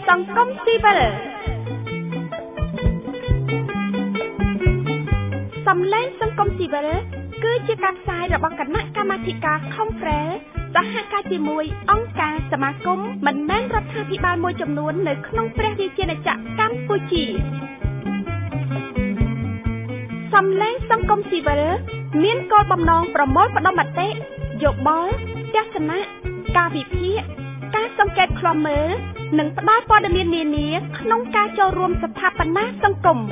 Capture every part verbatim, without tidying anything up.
សង្គមស៊ីវិលសំឡេងសង្គមស៊ីវិលគឺជាការផ្សាយរបស់គណៈកម្មាធិការ Conference សហការជាមួយអង្គការសមាគមមិនមែនរដ្ឋាភិបាលមួយចំនួននៅក្នុងព្រះរាជាណាចក្រកម្ពុជាសំឡេងសង្គមស៊ីវិលមានគោលបំណងប្រមូលផ្ដុំមតិយោបល់ទស្សនៈការវិភាគការសង្កេតឃ្លាំមើលនិងផ្ដល់ព័ត៌មាននានាក្នុងការចូលរួមស្ថាបនាសង្គម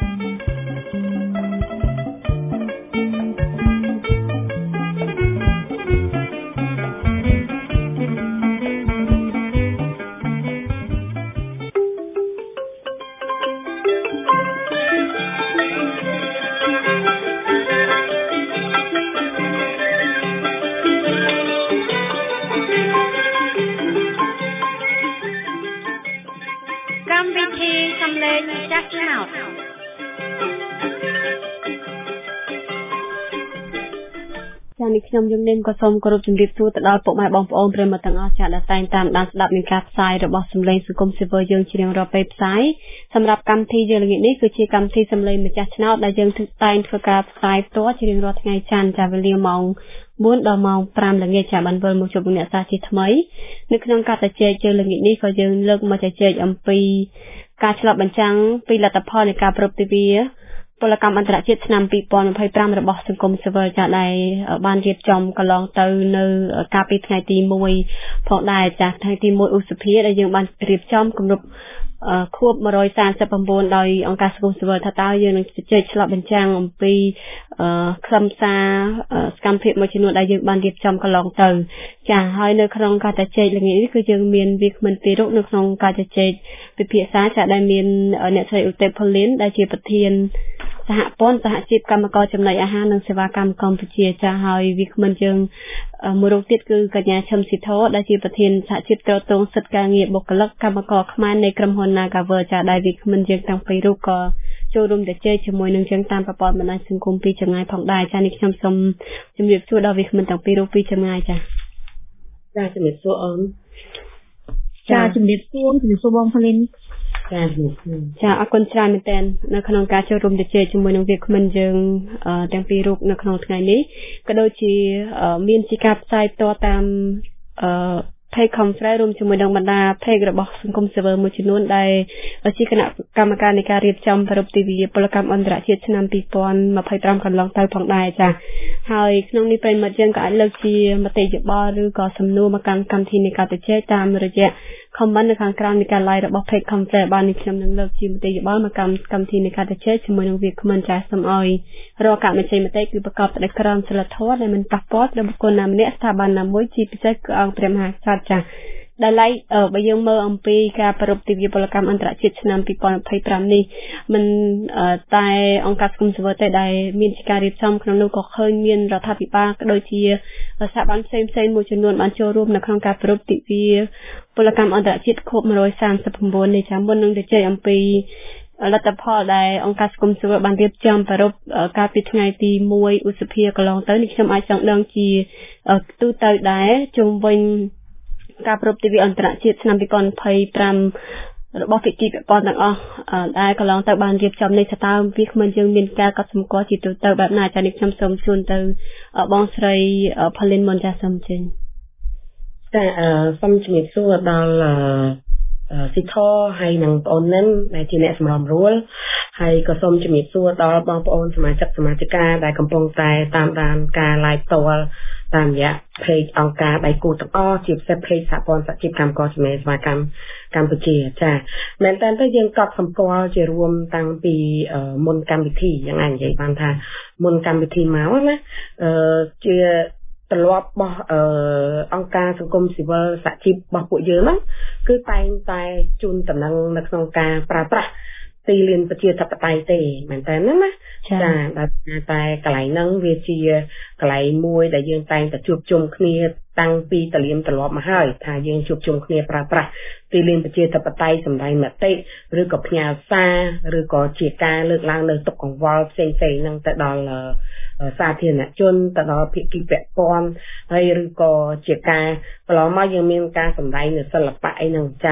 នេះខ្ញុំយមនាមក៏សូមគោរពជំរាបសួរទៅដល់ពុកម៉ែបងប្អូនប្រិយមិត្តទាំងអស់ចាដែលតែងតាមដានស្ដាប់នឹងការផ្សាយរបស់សម្លេងសង្គមស៊ីវិលយើងជារៀងរាល់ពេលផ្សាយសម្រាប់កម្មវិធីយើងល្ងាចនេះគឺជាកម្មវិធីសម្លេងម្ចាស់ឆ្នោតដែលយើងតែងធ្វើការផ្សាយផ្ទាល់ជារៀងរាល់ថ្ងៃច័ន្ទចាវេលាម៉ោងbốnដល់ម៉ោងfiveល្ងាចចាបានវិលមកជួបអ្នកសាជាថ្មីនៅក្នុងការជជែកយើងល្ងាចនេះក៏យើងលើកមកជជែកអំពីការឆ្លុះបញ្ចាំងពីលទ្ធផលនៃការប្រពៃទិវាពលកម្មអន្តរជាតិឆ្នាំtwo thousand twenty-fiveរបស់សង្គមស៊ីវិលចាដែលបានរៀបចំកន្លងទៅនៅកាលពីថ្ងៃទីoneផងដែរចាថ្ងៃទីoneឧសភាដែលយើងបានរៀបចំគម្រប់ខួបone thirty-nineដោយអង្គការសង្គមស៊ីវិលថាតើយើងនឹងជជែកឆ្លុះបញ្ចាំងអំពីខ្លឹមសារសកម្មភាពមួយចំនួនដែលយើងបានរៀបចំកន្លងទៅចាហើយនៅក្នុងការជជែកល្ងាចនេះគឺយើងមានវាគ្មិនពីររូបនៅក្នុងការជជែកពិភាក្សាចាដែលមានអ្នកស្រីឧទេព Pauline ដែលជាប្រធានសហព័ន្ធសហជីពកម្មករចំណីអាហារនិងសេវាកម្មកម្ពុជាចាហើយវាគ្មិនយើងមួយរូបទៀតគឺកញ្ញាឈឹមស៊ីធដែលជាប្រធានសហជីពត្រួតត្រងសិទ្ធិការងារបុគ្គលិកកម្មករខ្មែរនៃក្រុមហ៊ុន Nagavel ចាដែលវាគ្មិនយើងទាំងពីររូបក៏ចូលរួមជជែកជាមួយនឹងយើងតាមប្រព័ន្ធបណ្ដាញសង្គមពីចម្ងាយផងដែរចានេះខ្ញុំសូមជម្រាបសួរដល់វាគ្មិនទាំងពីររូបពីចម្ងាយចាចាជម្រាបសួរអូនចាជម្រាបសួរជម្រាបសួរបងផលិនចាចាអរគុណច្រើនមែនទែននៅក្នុងការចូលរួមជជែកជាមួយនឹងវាគ្មិនយើងទាំងពីររូបនៅក្នុងថ្ងៃនេះក៏ដូចជាមានជាការផ្សាយផ្ទាល់តាមអឺ page conference រួមជាមួយនឹងបណ្ដា page របស់សង្គមស៊ីវិលមួយចំនួនដែលជាគណៈកម្មការនៃការរៀបចំប្រពៃទិវាពលកម្មអន្តរជាតិឆ្នាំtwo thousand twenty-fiveកន្លងទៅផងដែរចាហើយក្នុងនេះប្រិយមិត្តយើងក៏អាចលើកជាមតិយោបល់ឬក៏សំណួរមកកាន់កម្មវិធីនៃការជជែកតាមរយៈ comment នៅខាងក្រោមនៃការ live របស់ page conference បាននេះខ្ញុំនឹងលើកជាមតិយោបល់មកកាន់កម្មវិធីនៃការជជែកជាមួយនឹងវាគ្មិនចាសូមអោយរកកម្មវិធីមតិគឺប្រកបដោយក្រមសីលធម៌ដែលមិនប៉ះពាល់ដល់បុគ្គលណាម្នាក់ស្ថាប័នណាមួយជាពិសេសគឺអង្គព្រះមហាក្សត្រចាដែលឡៃបើយើងមើលអំពីការប្រពៃទិវាពលកម្មអន្តរជាតិឆ្នាំtwo thousand twenty-fiveនេះមិនតែអង្គការសង្គមស៊ីវិលទេដែលមានការរៀបចំក្នុងនោះក៏ឃើញមានរដ្ឋាភិបាលក៏ដូចជាសហព័ន្ធផ្សេងៗមួយចំនួនបានចូលរួមនៅក្នុងការប្រពៃទិវាពលកម្មអន្តរជាតិខួបone thirty-nineនេះចាមុននឹងជជែកអំពីលទ្ធផលដែលអង្គការសង្គមស៊ីវិលបានរៀបចំប្រពៃកាលពីថ្ងៃទីoneឧសភាកន្លងទៅនេះខ្ញុំអាចចង់ដឹងជាទូទៅដែរជុំវិញការប្រពៃទិវាអន្តរជាតិឆ្នាំtwo thousand twenty-fiveរបស់ភាគីពាក់ព័ន្ធទាំងអស់ដែលកន្លងទៅបានរៀបចំនេះថាតើវាគ្មិនយើងមានការកត់សម្គាល់ជាទូទៅបែបណាចានេះខ្ញុំសូមជូនទៅបងស្រី Pauline មុនចាសូមជើញតែសូមជំរាបសួរដល់ស៊ីធហើយនឹងបងអូននឹងដែលជាអ្នកសម្របសម្រួលហើយក៏សូមជំរាបសួរដល់បងប្អូនសមាជិកសមាជិកាដែលកំពុងតែតាមដានការ live ផ្ទាល់តាមរយៈ page អង្គការដៃគូទាំងអស់ជាពិសេស page សហព័ន្ធសហជីពកម្មករចំណីសេវាកម្មកម្ពុជាចាមែនតើទៅយើងកត់សម្គាល់ជារួមតាំងពីមុនកម្មវិធីយ៉ាងណានិយាយបានថាមុនកម្មវិធីមកណាអឺជាទម្លាប់របស់អង្គការសង្គមស៊ីវិលសហជីពរបស់ពួកយើងហ្នឹងគឺតែងតែជូនដំណឹងនៅក្នុងការប្រើប្រាស់ទីលានប្រជាធិបតេយ្យទេមែនតើហ្នឹងណាចាតែកន្លែងហ្នឹងវាជាកន្លែងមួយដែលយើងតែងតែជួបជុំគ្នាតាំងពីតលៀមទម្លាប់មកហើយថាយើងជួបជុំគ្នាប្រើប្រាស់ទីលានប្រជាធិបតេយ្យសម្ដែងមតិឬក៏ផ្ញើសារឬក៏ជាការលើកឡើងនៅទុកកង្វល់ផ្សេងៗហ្នឹងទៅដល់សាធារណជនទៅដល់ភាគីពាក់ព័ន្ធហើយឬក៏ជាការប្រឡងមកយើងមានការសម្ដែងនៅសិល្បៈអីហ្នឹងចា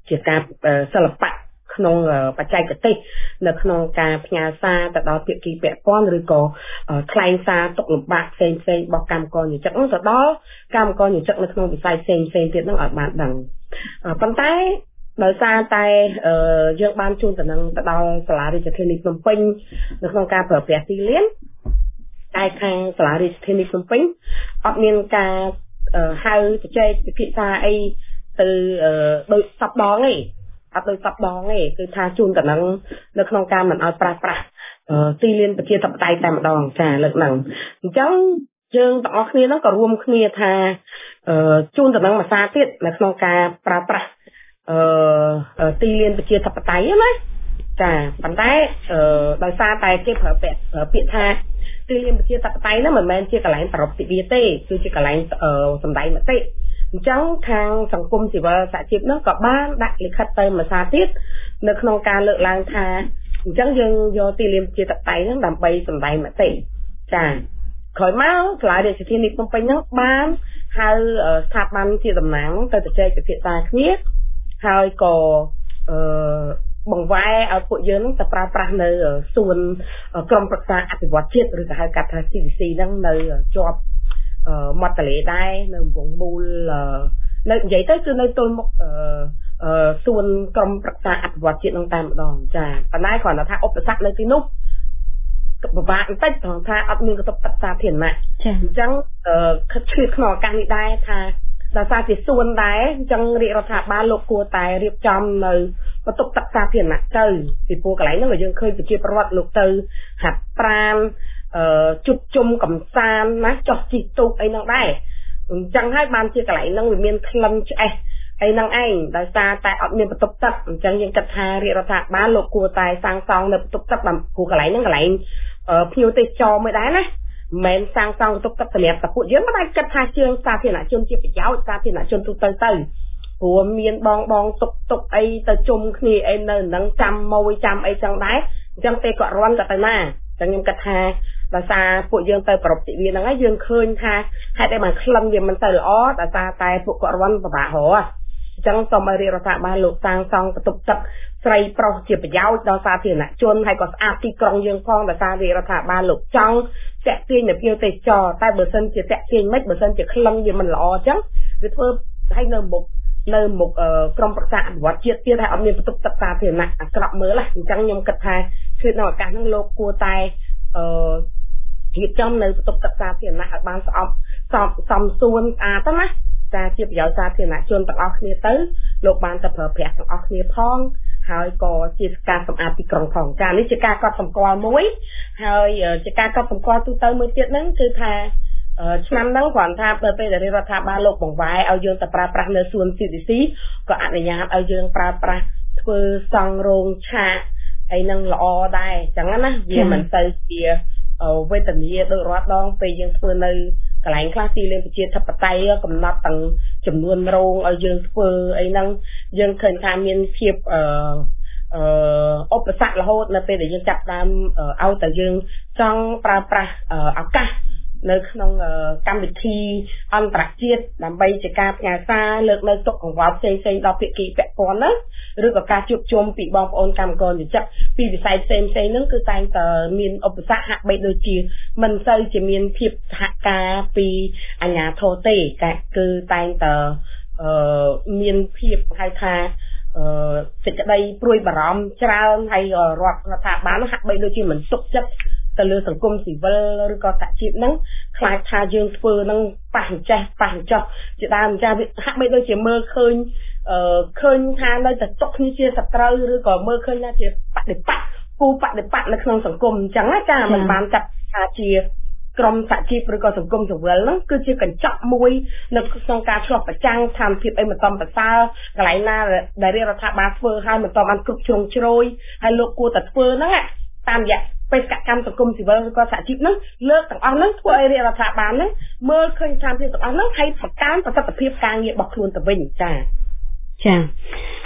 ជាការសិល្បៈក្នុងបច្ចេកទេសនៅក្នុងការផ្ញើសារទៅដល់ភាគីពាក់ព័ន្ធឬក៏ថ្លែងសារទុកលំបាកផ្សេងៗរបស់កម្មករនិយោជិតនោះទៅដល់កម្មករនិយោជិតនៅក្នុងវិស័យផ្សេងៗទៀតនោះឲ្យបានដឹងប៉ុន្តែដោយសារតែយើងបានជួនដំណឹងទៅដល់សាលារាជធានីភ្នំពេញនៅក្នុងការប្រើប្រាស់ទីលានតែខាងសាលារាជធានីភ្នំពេញអត់មានការហៅជជែកពិភាក្សាអីទៅដោយសពដងទេអត់ដោយសពដងទេគឺថាជួនដំណឹងនៅក្នុងការមិនឲ្យប្រាស្រ័យទីលានប្រជាធិបតេយ្យតែម្ដងចាលើកហ្នឹងអញ្ចឹងយើងទាំងអស់គ្នាហ្នឹងក៏រួមគ្នាថាជួនដំណឹងមួយសារទៀតនៅក្នុងការប្រើប្រាស់អឺទីលានប្រជាធិបតេយ្យណាចាប៉ុន្តែដោយសារតែគេប្រើពាក្យពាក្យថាទីលានប្រជាធិបតេយ្យហ្នឹងមិនមែនជាកន្លែងប្រពៃទិវាទេគឺជាកន្លែងសម្ដែងមតិអញ្ចឹងខាងសង្គមស៊ីវិលសហជីពនោះក៏បានដាក់លិខិតទៅមួយសារទៀតនៅក្នុងការលើកឡើងថាអញ្ចឹងយើងយកទីលានប្រជាធិបតេយ្យហ្នឹងដើម្បីសម្ដែងមតិចាក្រោយមកសាលារាជធានីភ្នំពេញហ្នឹងបានហៅស្ថាប័នជាតំណាងទៅជជែកពិភាក្សាគ្នាហើយក៏អឺបង្វែរឲ្យពួកយើងទៅប្រើប្រាស់នៅសួនក្រមប្រឹក្សាអភិវឌ្ឍជាតិឬក៏ហៅកាត់ថា C D C ហ្នឹងនៅជាប់មាត់ទន្លេដែរនៅវងមូលនៅនិយាយទៅគឺនៅទល់មុខសួនក្រមប្រឹក្សាអភិវឌ្ឍជាតិហ្នឹងតែម្ដងចាប៉ុន្តែគ្រាន់តែថាឧបសគ្គនៅទីនោះពិបាកបន្តិចត្រង់ថាអត់មានកតុបទឹកសាធារណៈចាអញ្ចឹងខិតឆ្លៀតក្នុងឱកាសនេះដែរថាដោយសារជាសួនដែរអញ្ចឹងរាជរដ្ឋាភិបាលលោកគួរតែរៀបចំនៅបន្ទប់ទឹកសាធារណៈទៅពីព្រោះកន្លែងហ្នឹងយើងឃើញប្រជាពលរដ្ឋលោកទៅហាត់ប្រាណអឺជុំជុំកំសាន្តណាចោះជីកទូកអីហ្នឹងដែរអញ្ចឹងហើយបានជាកន្លែងហ្នឹងវាមានក្លិនឆ្អេះអីហ្នឹងឯងដោយសារតែអត់មានបន្ទប់ទឹកអញ្ចឹងយើងគិតថារាជរដ្ឋាភិបាលលោកគួរតែសាងសង់នៅបន្ទប់ទឹកតាមព្រោះកន្លែងហ្នឹងកន្លែងភ្ញៀវទេសចរមួយដែរណាមិនសាងសង់បន្ទប់ទឹកសម្រាប់តែពួកយើងមិនអាចគិតថាជើងសាធារណជនជាប្រយោជន៍សាធារណជនទូទៅទៅព្រោះមានបងបងទុកទុកអីទៅជុំគ្នាអីនៅនឹងចាំម៉ួយចាំអីចឹងដែរអញ្ចឹងពេលគាត់រន់ក៏ទៅណាអញ្ចឹងខ្ញុំគិតថាដោយសារពួកយើងទៅប្រពៃទិវាហ្នឹងហើយយើងឃើញថាហេតុអីបានក្លិនវាមិនទៅល្អដោយសារតែពួកគាត់រន់ពិបាករកអញ្ចឹងសូមឲ្យរាជរដ្ឋាភិបាលលោកសាងសង់បន្ទប់ទឹកស្រីប្រុសជាប្រយោជន៍ដល់សាធារណជនហើយក៏ស្អាតទីក្រុងយើងផងដោយសាររាជរដ្ឋាភិបាលលោកចង់តាក់ទាញនៅភ្ញៀវទេសចរតែបើសិនជាតាក់ទាញមិនបើសិនជាក្លិនវាមិនល្អអញ្ចឹងវាធ្វើឲ្យនៅមុខនៅមុខក្រមប្រឹក្សាអភិវឌ្ឍជាតិទៀតហើយអត់មានបន្ទប់ទឹកសាធារណៈអាក្រក់មើលអញ្ចឹងខ្ញុំគិតថាគឺនៅឱកាសហ្នឹងលោកគួរតែអឺរៀបចំនៅបន្ទប់ទឹកសាធារណៈឲ្យបានស្អប់សមសមសួនស្អាតទៅណាចាជាប្រយោជន៍សាធារណជនទាំងអស់គ្នាទៅលោកបានទៅប្រើប្រាស់ទាំងអស់គ្នាផងហើយក៏ជាការសម្អាតទីក្រុងផងចានេះជាការកត់សម្គាល់មួយហើយជាការកត់សម្គាល់ទូទៅមួយទៀតហ្នឹងគឺថាឆ្នាំហ្នឹងគ្រាន់ថាពេលពេលដែលរដ្ឋាភិបាលលោកបង្វែរឲ្យយើងទៅប្រើប្រាស់នៅសួន C D C ក៏អនុញ្ញាតឲ្យយើងប្រើប្រាស់ធ្វើសង់រោងឆាកអីហ្នឹងល្អដែរអញ្ចឹងណាវាមិនទៅជាវេទនាដូចរាល់ដងពេលយើងធ្វើនៅកន្លែងខ្លះទីលានប្រជាធិបតេយ្យកំណត់ទាំងចំនួនរោងឲ្យយើងធ្វើអីហ្នឹងយើងឃើញថាមានភាពអឺអឺឧបសគ្គរហូតនៅពេលដែលយើងចាប់ដើមឲ្យតែយើងចង់ប្រើប្រាស់ឱកាសនៅក្នុងកម្មវិធីអន្តរជាតិដើម្បីជាការផ្ញើសារលើកនៅទុកកង្វល់ផ្សេងៗដល់ភាគីពាក់ព័ន្ធហ្នឹងឬក៏ការជួបជុំពីបងប្អូនកម្មករនិយោជិតពីវិស័យផ្សេងៗហ្នឹងគឺតែងតែមានឧបសគ្គហាក់បីដូចជាមិនសូវជាមានភាពសហការពីអាជ្ញាធរទេគឺតែងតែអឺមានភាពហៅថាអឺសេចក្តីព្រួយបារម្ភច្រើនហើយរដ្ឋរដ្ឋាភិបាលហាក់បីដូចជាមិនសុខចិត្តទៅលើសង្គមស៊ីវិលឬក៏សហជីពហ្នឹងខ្លាចថាយើងធ្វើហ្នឹងប៉ះចេះប៉ះចោះជាដើមចាវាហាក់បីដូចជាមើលឃើញអឺឃើញថានៅតែទុកគ្នាជាសត្រូវឬក៏មើលឃើញថាជាបដិបត្តិគូបដិបត្តិនៅក្នុងសង្គមអញ្ចឹងណាចាមិនបានចាត់ថាជាក្រមសហជីពឬក៏សង្គមស៊ីវិលហ្នឹងគឺជាកញ្ចក់មួយនៅក្នុងការឆ្លុះប្រចាំងស្ថានភាពអីមិនតំប្រសើរកន្លែងណាដែលរាជរដ្ឋាភិបាលធ្វើឲ្យមិនតំបានគ្រប់ជ្រុងជ្រោយហើយលោកគួរតែធ្វើហ្នឹងតាមរយៈបេសកកម្មសង្គមស៊ីវិលឬក៏សហជីពហ្នឹងលើកទាំងអស់ហ្នឹងធ្វើឲ្យរាជរដ្ឋាភិបាលហ្នឹងមើលឃើញស្ថានភាពទាំងអស់ហ្នឹងហើយបង្កើនប្រសិទ្ធភាពការងាររបស់ខ្លួនទៅវិញចាចា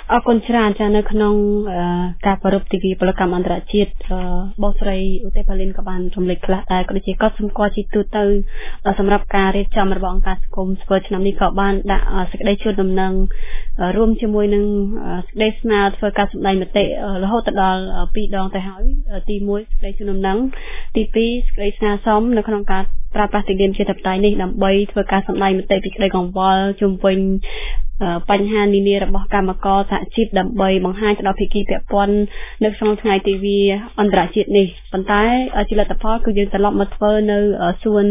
អរគុណច្រើនចានៅក្នុងការប្រពៃទិវាពលកម្មអន្តរជាតិបងស្រីឧទេផលីនក៏បានរំលេចខ្លះដែរក៏ដូចជាក៏សម្គាល់ជាទូទៅសម្រាប់ការរៀបចំរបស់អង្គការសង្គមស្ពើឆ្នាំនេះក៏បានដាក់សេចក្តីជូនដំណឹងរួមជាមួយនឹងសេចក្តីស្នើធ្វើការសម្ដែងមតិរហូតដល់ពីរដងទៅហើយទីមួយសេចក្តីជូនដំណឹងទីពីរសេចក្តីស្នើសុំនៅក្នុងការប្រើប្រាស់ទីលានជាតបតៃនេះដើម្បីធ្វើការសម្ដែងមតិពីក្តីកង្វល់ជុំវិញបញ្ហានានារបស់កម្មករសហជីពដើម្បីបង្ហាញទៅដល់ភាគីពាក់ព័ន្ធនៅក្នុងថ្ងៃទិវាអន្តរជាតិនេះប៉ុន្តែជាលទ្ធផលគឺយើងត្រឡប់មកធ្វើនៅសួន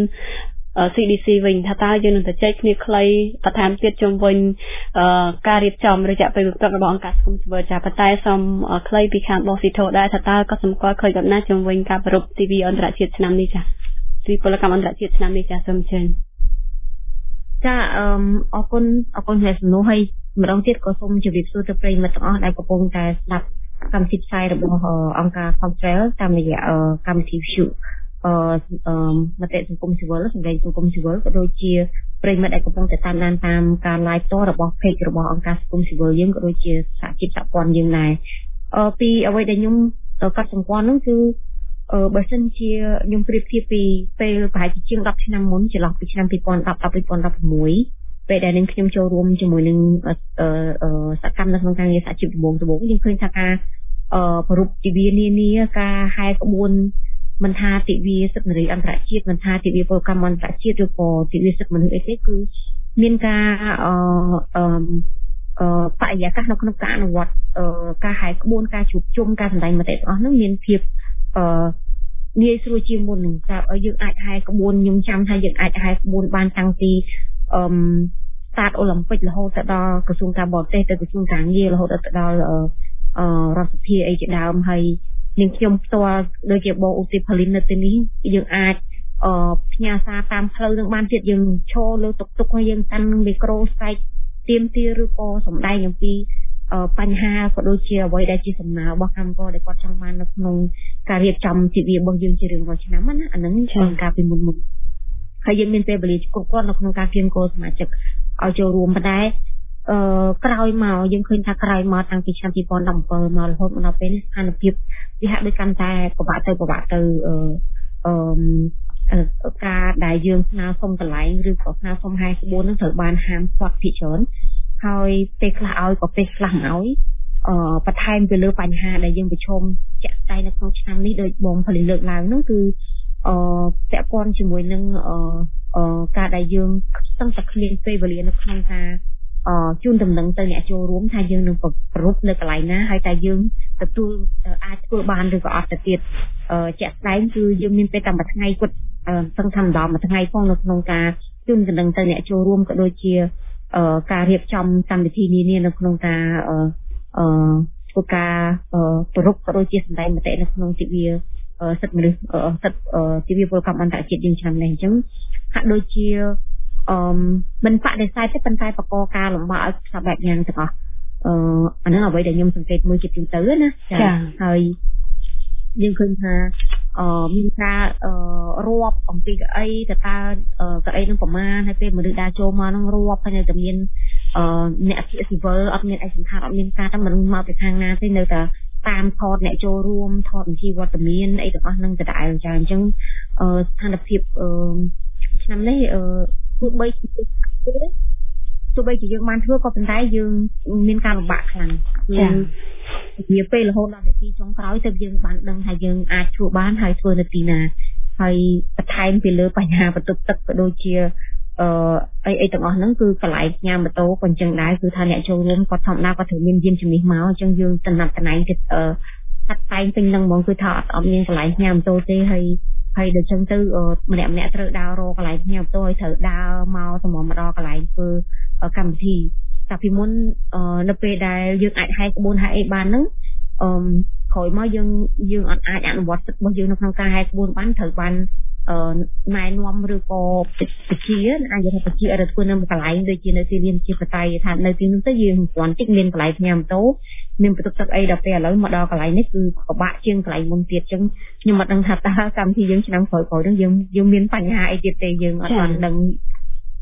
C D C វិញថាតើយើងនឹងទៅចែកគ្នាខ្លីបន្ថែមទៀតជុំវិញការរៀបចំរយៈពេលព្រឹករបស់អង្គការសង្គមស៊ីវិលចាប៉ុន្តែសូមខ្លីពីខាងបងស៊ីធដែរថាតើក៏សម្គាល់ឃើញដល់ណាជុំវិញការប្រពៃទិវាអន្តរជាតិឆ្នាំនេះចាទិវាពលកម្មអន្តរជាតិឆ្នាំនេះចាសូមអញ្ជើញចាអឺអរគុណអរគុណអ្នកសំណួរហើយម្ដងទៀតក៏សូមជម្រាបសួរទៅប្រិយមិត្តទាំងអស់ដែលកំពុងតែស្ដាប់កម្មវិធីផ្សាយរបស់អង្គការ Control តាមរយៈកម្មវិធី View អឺមតិសង្គមស៊ីវិលសម្លេងសង្គមស៊ីវិលក៏ដូចជាប្រិយមិត្តដែលកំពុងតែតាមដានតាមការ live តរបស់ page របស់អង្គការសង្គមស៊ីវិលយើងក៏ដូចជាសហជីពសហព័ន្ធយើងដែរអឺពីអ្វីដែលខ្ញុំកត់សម្គាល់នោះគឺអឺបើសិនជាខ្ញុំប្រៀបធៀបពីពេលប្រហែលជាជាងដប់ឆ្នាំមុនចន្លោះពីឆ្នាំពីរពាន់ដប់ដល់ពីរពាន់ដប់ប្រាំមួយពេលដែលនឹងខ្ញុំចូលរួមជាមួយនឹងអឺសកម្មនៅក្នុងការងារសហជីពដំបូងដំបូងយើងឃើញថាការអឺប្រពៃទិវានានាការហែក្បួនមិនថាទិវាសិទ្ធិនារីអន្តរជាតិមិនថាទិវាពលកម្មអន្តរជាតិឬក៏ទិវាសិទ្ធិមនុស្សអីទេគឺមានការអឺអឺអឺបរិយាកាសនៅក្នុងការអនុវត្តការហែក្បួនការជួបជុំការសម្ដែងមតិទាំងអស់នោះមានភាពអឺងាយស្រួលជាងមុននឹងថាយើងអាចហែក្បួនខ្ញុំចាំថាយើងអាចហែក្បួនបានតាំងពីអឺស្តាតអូឡ িম্প ិករហូតទៅដល់ក្រសួងការបរទេសទៅក្រសួងការងាររហូតដល់អឺអឺរដ្ឋសភាអីជាដើមហើយនឹងខ្ញុំផ្ទាល់ដូចជាបងឧទ្ទិផលីននៅទីនេះយើងអាចអឺផ្ញើសារតាមផ្លូវនឹងបានទៀតយើងឈរលើតុកតុកហើយយើងកាន់មីក្រូស្បែកទៀមទាឬក៏សម្ដែងអំពីបញ្ហាក៏ដូចជាអ្វីដែលជាសំណើរបស់កម្មករដែលគាត់ចង់បាននៅក្នុងការរៀបចំទិវារបស់យើងជារៀងរាល់ឆ្នាំណាអាហ្នឹងជាការពីមុនមុនហើយយើងមានពេលវេលាគ្រប់គ្រាន់នៅក្នុងការគៀងគោសមាជិកឲ្យចូលរួមប៉ុន្តែអឺក្រោយមកយើងឃើញថាក្រោយមកតាំងពីឆ្នាំពីរពាន់ដប់ប្រាំbảyមករហូតមកដល់ពេលនេះស្ថានភាពវាហាក់ដូចកាន់តែពិបាកទៅពិបាកទៅអឺអឺការដែលយើងស្នើសុំកន្លែងឬក៏ស្នើសុំហែក្បួននឹងត្រូវបានហាមឃាត់ពីច្រើនហើយពេលខ្លះឲ្យក៏ពេលខ្លះមិនឲ្យអឺបន្ថែមទៅលើបញ្ហាដែលយើងប្រឈមជាក់ស្ដែងនៅក្នុងឆ្នាំនេះដោយបងផលិតលើកឡើងនោះគឺអឺពាក់ព័ន្ធជាមួយនឹងអឺអឺការដែលយើងស្ទឹងតែឃ្លានពេលវេលានៅក្នុងការអឺជូនដំណឹងទៅអ្នកចូលរួមថាយើងនឹងប្រពៃនៅកន្លែងណាហើយតែយើងទទួលអាចធ្វើបានឬក៏អត់ទៅទៀតអឺជាក់ស្ដែងគឺយើងមានពេលតែមួយថ្ងៃគាត់សឹងថាម្ដងមួយថ្ងៃផងនៅក្នុងការជូនដំណឹងទៅអ្នកចូលរួមក៏ដូចជាអឺការរៀបចំកម្មវិធីនានានៅក្នុងការអឺអឺធ្វើការប្រពៃក៏ដូចជាសម្ដែងមតិនៅក្នុងទិវាសិទ្ធិមនុស្សសិទ្ធិទិវាពលកម្មអន្តរជាតិយើងឆ្នាំនេះអញ្ចឹងហាក់ដូចជាអឺមិនបដិសេធទេប៉ុន្តែបកកការលំបាកឲ្យផ្សាបែបយ៉ាងទាំងអស់អឺអាហ្នឹងអ្វីដែលខ្ញុំសង្កេតមើលជាទូទៅណាចាហើយយើងឃើញថាអឺមានការអឺរាប់អំពីកៅអីតើតើកៅអីនឹងប្រមាណហើយពេលមនុស្សដើរចូលមកនឹងរាប់ហើយនៅតែមានអឺអ្នកជាស៊ីវិលអត់មានឯកសណ្ឋានអត់មានការតែមិនមកពីខាងណាទេនៅតែតាមថតអ្នកចូលរួមថតបញ្ជីវត្តមានអីទាំងអស់ហ្នឹងដដែលចាអញ្ចឹងអឺស្ថានភាពអឺឆ្នាំនេះអឺទោះបីជាទោះបីជាយើងបានធ្វើក៏ប៉ុន្តែយើងមានការលំបាកខ្លាំងចាវាពេលរហូតដល់នាទីចុងក្រោយទៅយើងបានដឹងថាយើងអាចធ្វើបានហើយធ្វើនៅទីណាហើយបន្ថែមពីលើបញ្ហាបន្ទប់ទឹកក៏ដូចជាអឺអីអីទាំងអស់ហ្នឹងគឺកន្លែងញ៉ាំម៉ូតូក៏អញ្ចឹងដែរគឺថាអ្នកចូលរួមគាត់ធម្មតាគាត់ត្រូវមានយានជំនិះមកអញ្ចឹងយើងចំណាត់កន្លែងទៀតអឺហាត់តែងពេញនឹងហ្មងគឺថាអត់អត់មានកន្លែងញ៉ាំម៉ូតូទេហើយហើយដល់ចឹងទៅម្នាក់ម្នាក់ត្រូវដើររកកន្លែងញ៉ាំម៉ូតូឲ្យត្រូវដើរមកសម្រាប់មកដល់កន្លែងធ្វើកម្មវិធីតែពីមុននៅពេលដែលយើងអាចហែក្បួនហែអីបានហ្នឹងអឺក្រោយមកយើងយើងអត់អាចអនុវត្តសិទ្ធិរបស់យើងនៅក្នុងការហែក្បួនបានត្រូវបានអឺណែនាំឬក៏បជាអាចនិយាយថាបជាឲ្យធ្វើនៅកន្លែងដូចជានៅទីលានជាបតៃថានៅទីនោះទៅយើងគ្រាន់តិចមានកន្លែងញ៉ាំម៉ូតូមានបន្ទប់ទឹកអីដល់ពេលឥឡូវមកដល់កន្លែងនេះគឺពិបាកជាងកន្លែងមុនទៀតអញ្ចឹងខ្ញុំអត់ដឹងថាតើកម្មវិធីយើងឆ្នាំក្រោយៗហ្នឹងយើងយើងមានបញ្ហាអីទៀតទេយើងអត់បានដឹង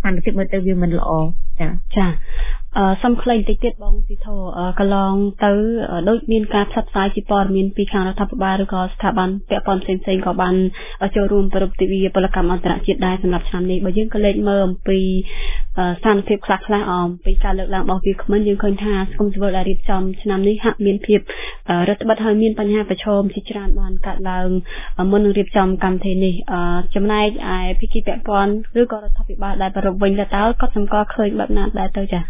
ស្ថានភាពមើលទៅវាមិនល្អចាចាអឺសំខ្លីបន្តិចទៀតបងស៊ីធកន្លងទៅដូចមានការផ្សព្វផ្សាយជាព័ត៌មានពីខាងរដ្ឋាភិបាលឬក៏ស្ថាប័នពាក់ព័ន្ធផ្សេងៗក៏បានចូលរួមប្រពៃទិវាពលកម្មអន្តរជាតិដែរសម្រាប់ឆ្នាំនេះបើយើងក៏លេចមើលអំពីស្ថានភាពខ្លះៗអំពីការលើកឡើងរបស់វាគ្មិនយើងឃើញថាសង្គមស៊ីវិលដែលរៀបចំឆ្នាំនេះហាក់មានភាពរដ្ឋបិទហើយមានបញ្ហាប្រឈមជាច្រើនបានកើតឡើងមុននឹងរៀបចំកម្មវិធីនេះចំណែកឯភាគីពាក់ព័ន្ធឬក៏រដ្ឋាភិបាលដែលប្រពៃវិញតើគាត់សម្គាល់ឃើញបែបណាដែរទៅចា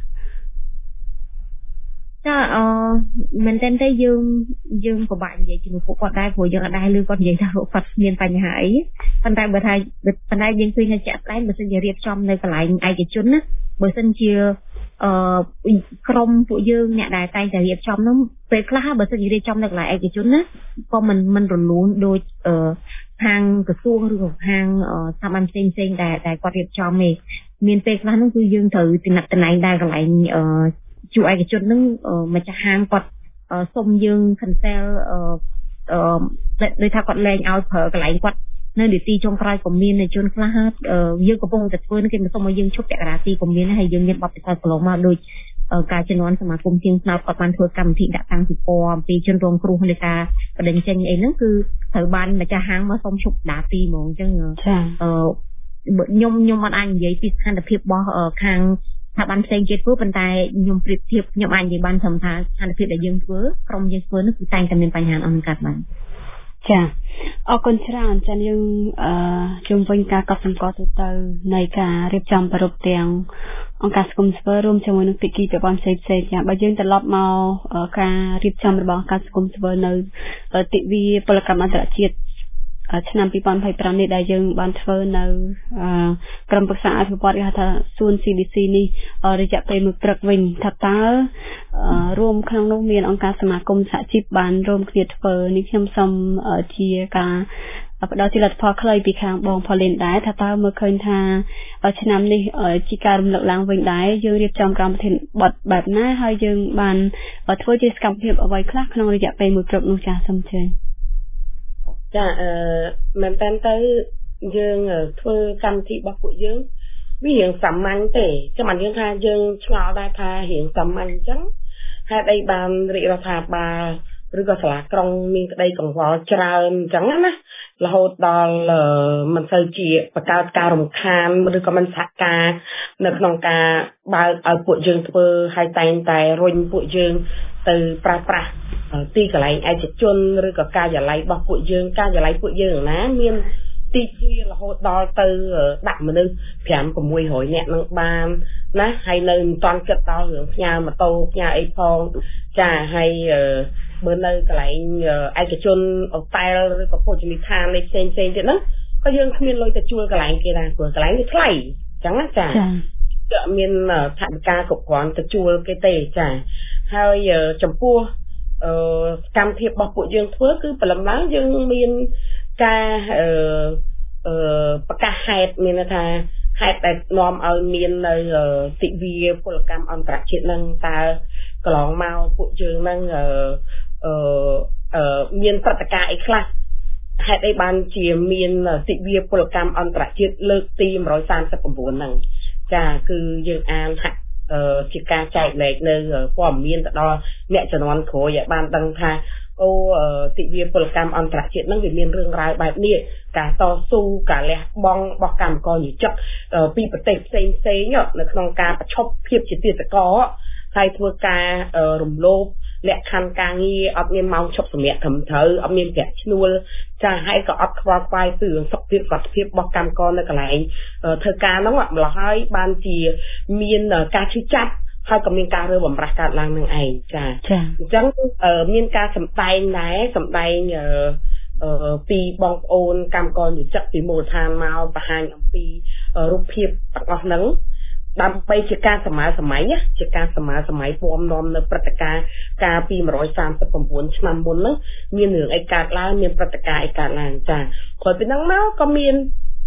ចាអឺមែនតើទៅយើងយើងពិបាកនិយាយជាមួយពួកគាត់ដែរព្រោះយើងអត់ដែរឮគាត់និយាយថាគាត់មានបញ្ហាអីប៉ុន្តែបើថាប៉ុន្តែយើងឃើញថាជាក់ស្ដែងបើសិនជារៀបចំនៅកន្លែងឯកជនណាបើសិនជាអឺក្រុមពួកយើងអ្នកដែលតែងតែរៀបចំនោះពេលខ្លះបើសិនជារៀបចំនៅកន្លែងឯកជនណាក៏មិនមិនរលូនដូចអឺហាងក្រសួងឬក៏ហាងស្ថាប័នផ្សេងផ្សេងដែលតែគាត់រៀបចំទេមានពេលខ្លះនោះគឺយើងត្រូវតំណតំណែងដែរកន្លែងអឺជួឯកជននឹងម្ចាស់ហាងគាត់សុំយើង cancel អឺដូចថាគាត់លែងឲ្យប្រើកន្លែងគាត់នៅនីតិចុងក្រោយក៏មានជនខ្លះយើងកំពុងតែធ្វើគេមិនសុំឲ្យយើងឈប់ពាក់កណ្ដាលទីក៏មានហើយយើងមានបទពិសោធន៍កន្លងមកដូចការជំនាន់សមាគមជាងស្នោតគាត់បានធ្វើកម្មវិធីដាក់តាំងពិព័រណ៍អំពីជនរងគ្រោះនៃការបដិញ្ញចេញអីហ្នឹងគឺត្រូវបានម្ចាស់ហាងមកសុំឈប់ដាទីហ្មងអញ្ចឹងអឺខ្ញុំខ្ញុំអត់អាចនិយាយពីស្ថានភាពរបស់ខាងថាបានផ្សេងទៀតធ្វើប៉ុន្តែខ្ញុំប្រៀបធៀបខ្ញុំអាចនិយាយបានត្រឹមថាស្ថានភាពដែលយើងធ្វើក្រុមយើងធ្វើនោះគឺតែងតែមានបញ្ហាអន្តរជាតិបានចាអរគុណច្រើនចា៎យើងអឺជុំវិញការកត់សម្គាល់ទូទៅនៃការរៀបចំប្រពៃទាំងអង្គការសង្គមស៊ីវិលរួមជាមួយនឹងភាគីពាក់ព័ន្ធផ្សេងៗចា៎បើយើងត្រឡប់មកការរៀបចំរបស់អង្គការសង្គមស៊ីវិលនៅទិវាពលកម្មអន្តរជាតិឆ្នាំពីរពាន់ยี่สิบห้าនេះដែលយើងបានធ្វើនៅក្រុមប្រឹក្សាអភិវឌ្ឍន៍គេហៅថាសួន ซี ดี ซี នេះរយៈពេលមួយព្រឹកវិញថាតើរួមក្នុងនោះមានអង្គការសមាគមសហជីពបានរួមគ្នាធ្វើនេះខ្ញុំសូមជាការផ្ដល់ជាលទ្ធផលខ្លីពីខាងបងផូលីនដែរថាតើមើលឃើញថាឆ្នាំនេះជាការរំលឹកឡើងវិញដែរយើងរៀបចំកម្មវិធីបទបែបណាហើយយើងបានធ្វើជាសកម្មភាពអ្វីខ្លះក្នុងរយៈពេលមួយព្រឹកនោះចា៎សូមអញ្ជើញចាអឺមែនតើទៅយើងធ្វើកម្មវិធីរបស់ពួកយើងវារៀងសាមញ្ញទេចាំមិនយើងថាយើងឆ្ងល់ដែរថារៀងសាមញ្ញអញ្ចឹងហេតុអីបានរាជរដ្ឋាភិបាលឬក៏សាលាក្រុងមានក្តីកង្វល់ច្រើនអញ្ចឹងណារហូតដល់មិនសូវជាបង្កើតការរំខានឬក៏មិនសហការនៅក្នុងការបើកឲ្យពួកយើងធ្វើឲ្យតែងតែរុញពួកយើងទៅប្រាស្រ័យទីកន្លែងឯកជនឬក៏ការិយាល័យរបស់ពួកយើងការិយាល័យពួកយើងណាមានទីធ្លារហូតដល់ទៅដាក់មនុស្សប្រាំពីររយនាក់នឹងបានណាហើយនៅមិនតាន់គិតដល់រឿងផ្ញើម៉ូតូផ្ញើអីផងចាហើយបើនៅកន្លែងឯកជនអូតែលឬក៏ភោជនីយដ្ឋានផ្សេងផ្សេងទៀតហ្នឹងក៏យើងគ្មានលុយទៅជួលកន្លែងគេដែរព្រោះកន្លែងវាថ្លៃអញ្ចឹងណាចាចាមានថវិកាគ្រប់គ្រាន់ទៅជួលគេទេចាហើយចំពោះអឺកម្មវិធីរបស់ពួកយើងធ្វើគឺព្រលឹមឡើងយើងមានការអឺអឺប្រកាសហេតុមានថាហេតុដែលនាំឲ្យមាននៅទិវាពលកម្មអន្តរជាតិហ្នឹងតើកន្លងមកពួកយើងហ្នឹងអឺអឺមានព្រឹត្តិការណ៍អីខ្លះហេតុអីបានជាមានទិវាពលកម្មអន្តរជាតិលើកទីone hundred thirty-nineហ្នឹងចាគឺយើងអានហាក់ជាការចែកលែកនៅព័ត៌មានទៅដល់អ្នកជំនាន់ក្រោយឲ្យបានដឹងថាអូទិវាពលកម្មអន្តរជាតិហ្នឹងវាមានរឿងរ៉ាវបែបនេះការតស៊ូការលះបង់របស់កម្មករនិយោជិតពីប្រទេសផ្សេងផ្សេងនៅក្នុងការប្រឈប់ភាពជាទាសករហើយធ្វើការរំលោភលក្ខខណ្ឌការងារអត់មានម៉ោងឈប់សម្រាកត្រឹមត្រូវអត់មានប្រាក់ឈ្នួលចាហើយក៏អត់ខ្វល់ខ្វាយពីរឿងសុខភាពសុខភាពរបស់កម្មករនៅកន្លែងធ្វើការហ្នឹងម្ល៉េះហើយបានជាមានការឈឺចាប់ហើយក៏មានការរើបំរាស់កើតឡើងនឹងឯងចាចាអញ្ចឹងមានការសម្ដែងដែរសម្ដែងពីបងប្អូនកម្មករនិយោជិតពីមូលដ្ឋានមកបង្ហាញអំពីរូបភាពទាំងអស់ហ្នឹងដើម្បីជាការសម័យសម័យជាការសម័យសម័យពំនាំនៅព្រឹត្តិការណ៍ការពីone hundred thirty-nineឆ្នាំមុនហ្នឹងមានរឿងអីកើតឡើងមានព្រឹត្តិការណ៍អីកើតឡើងចាព្រោះពីហ្នឹងមកក៏មាន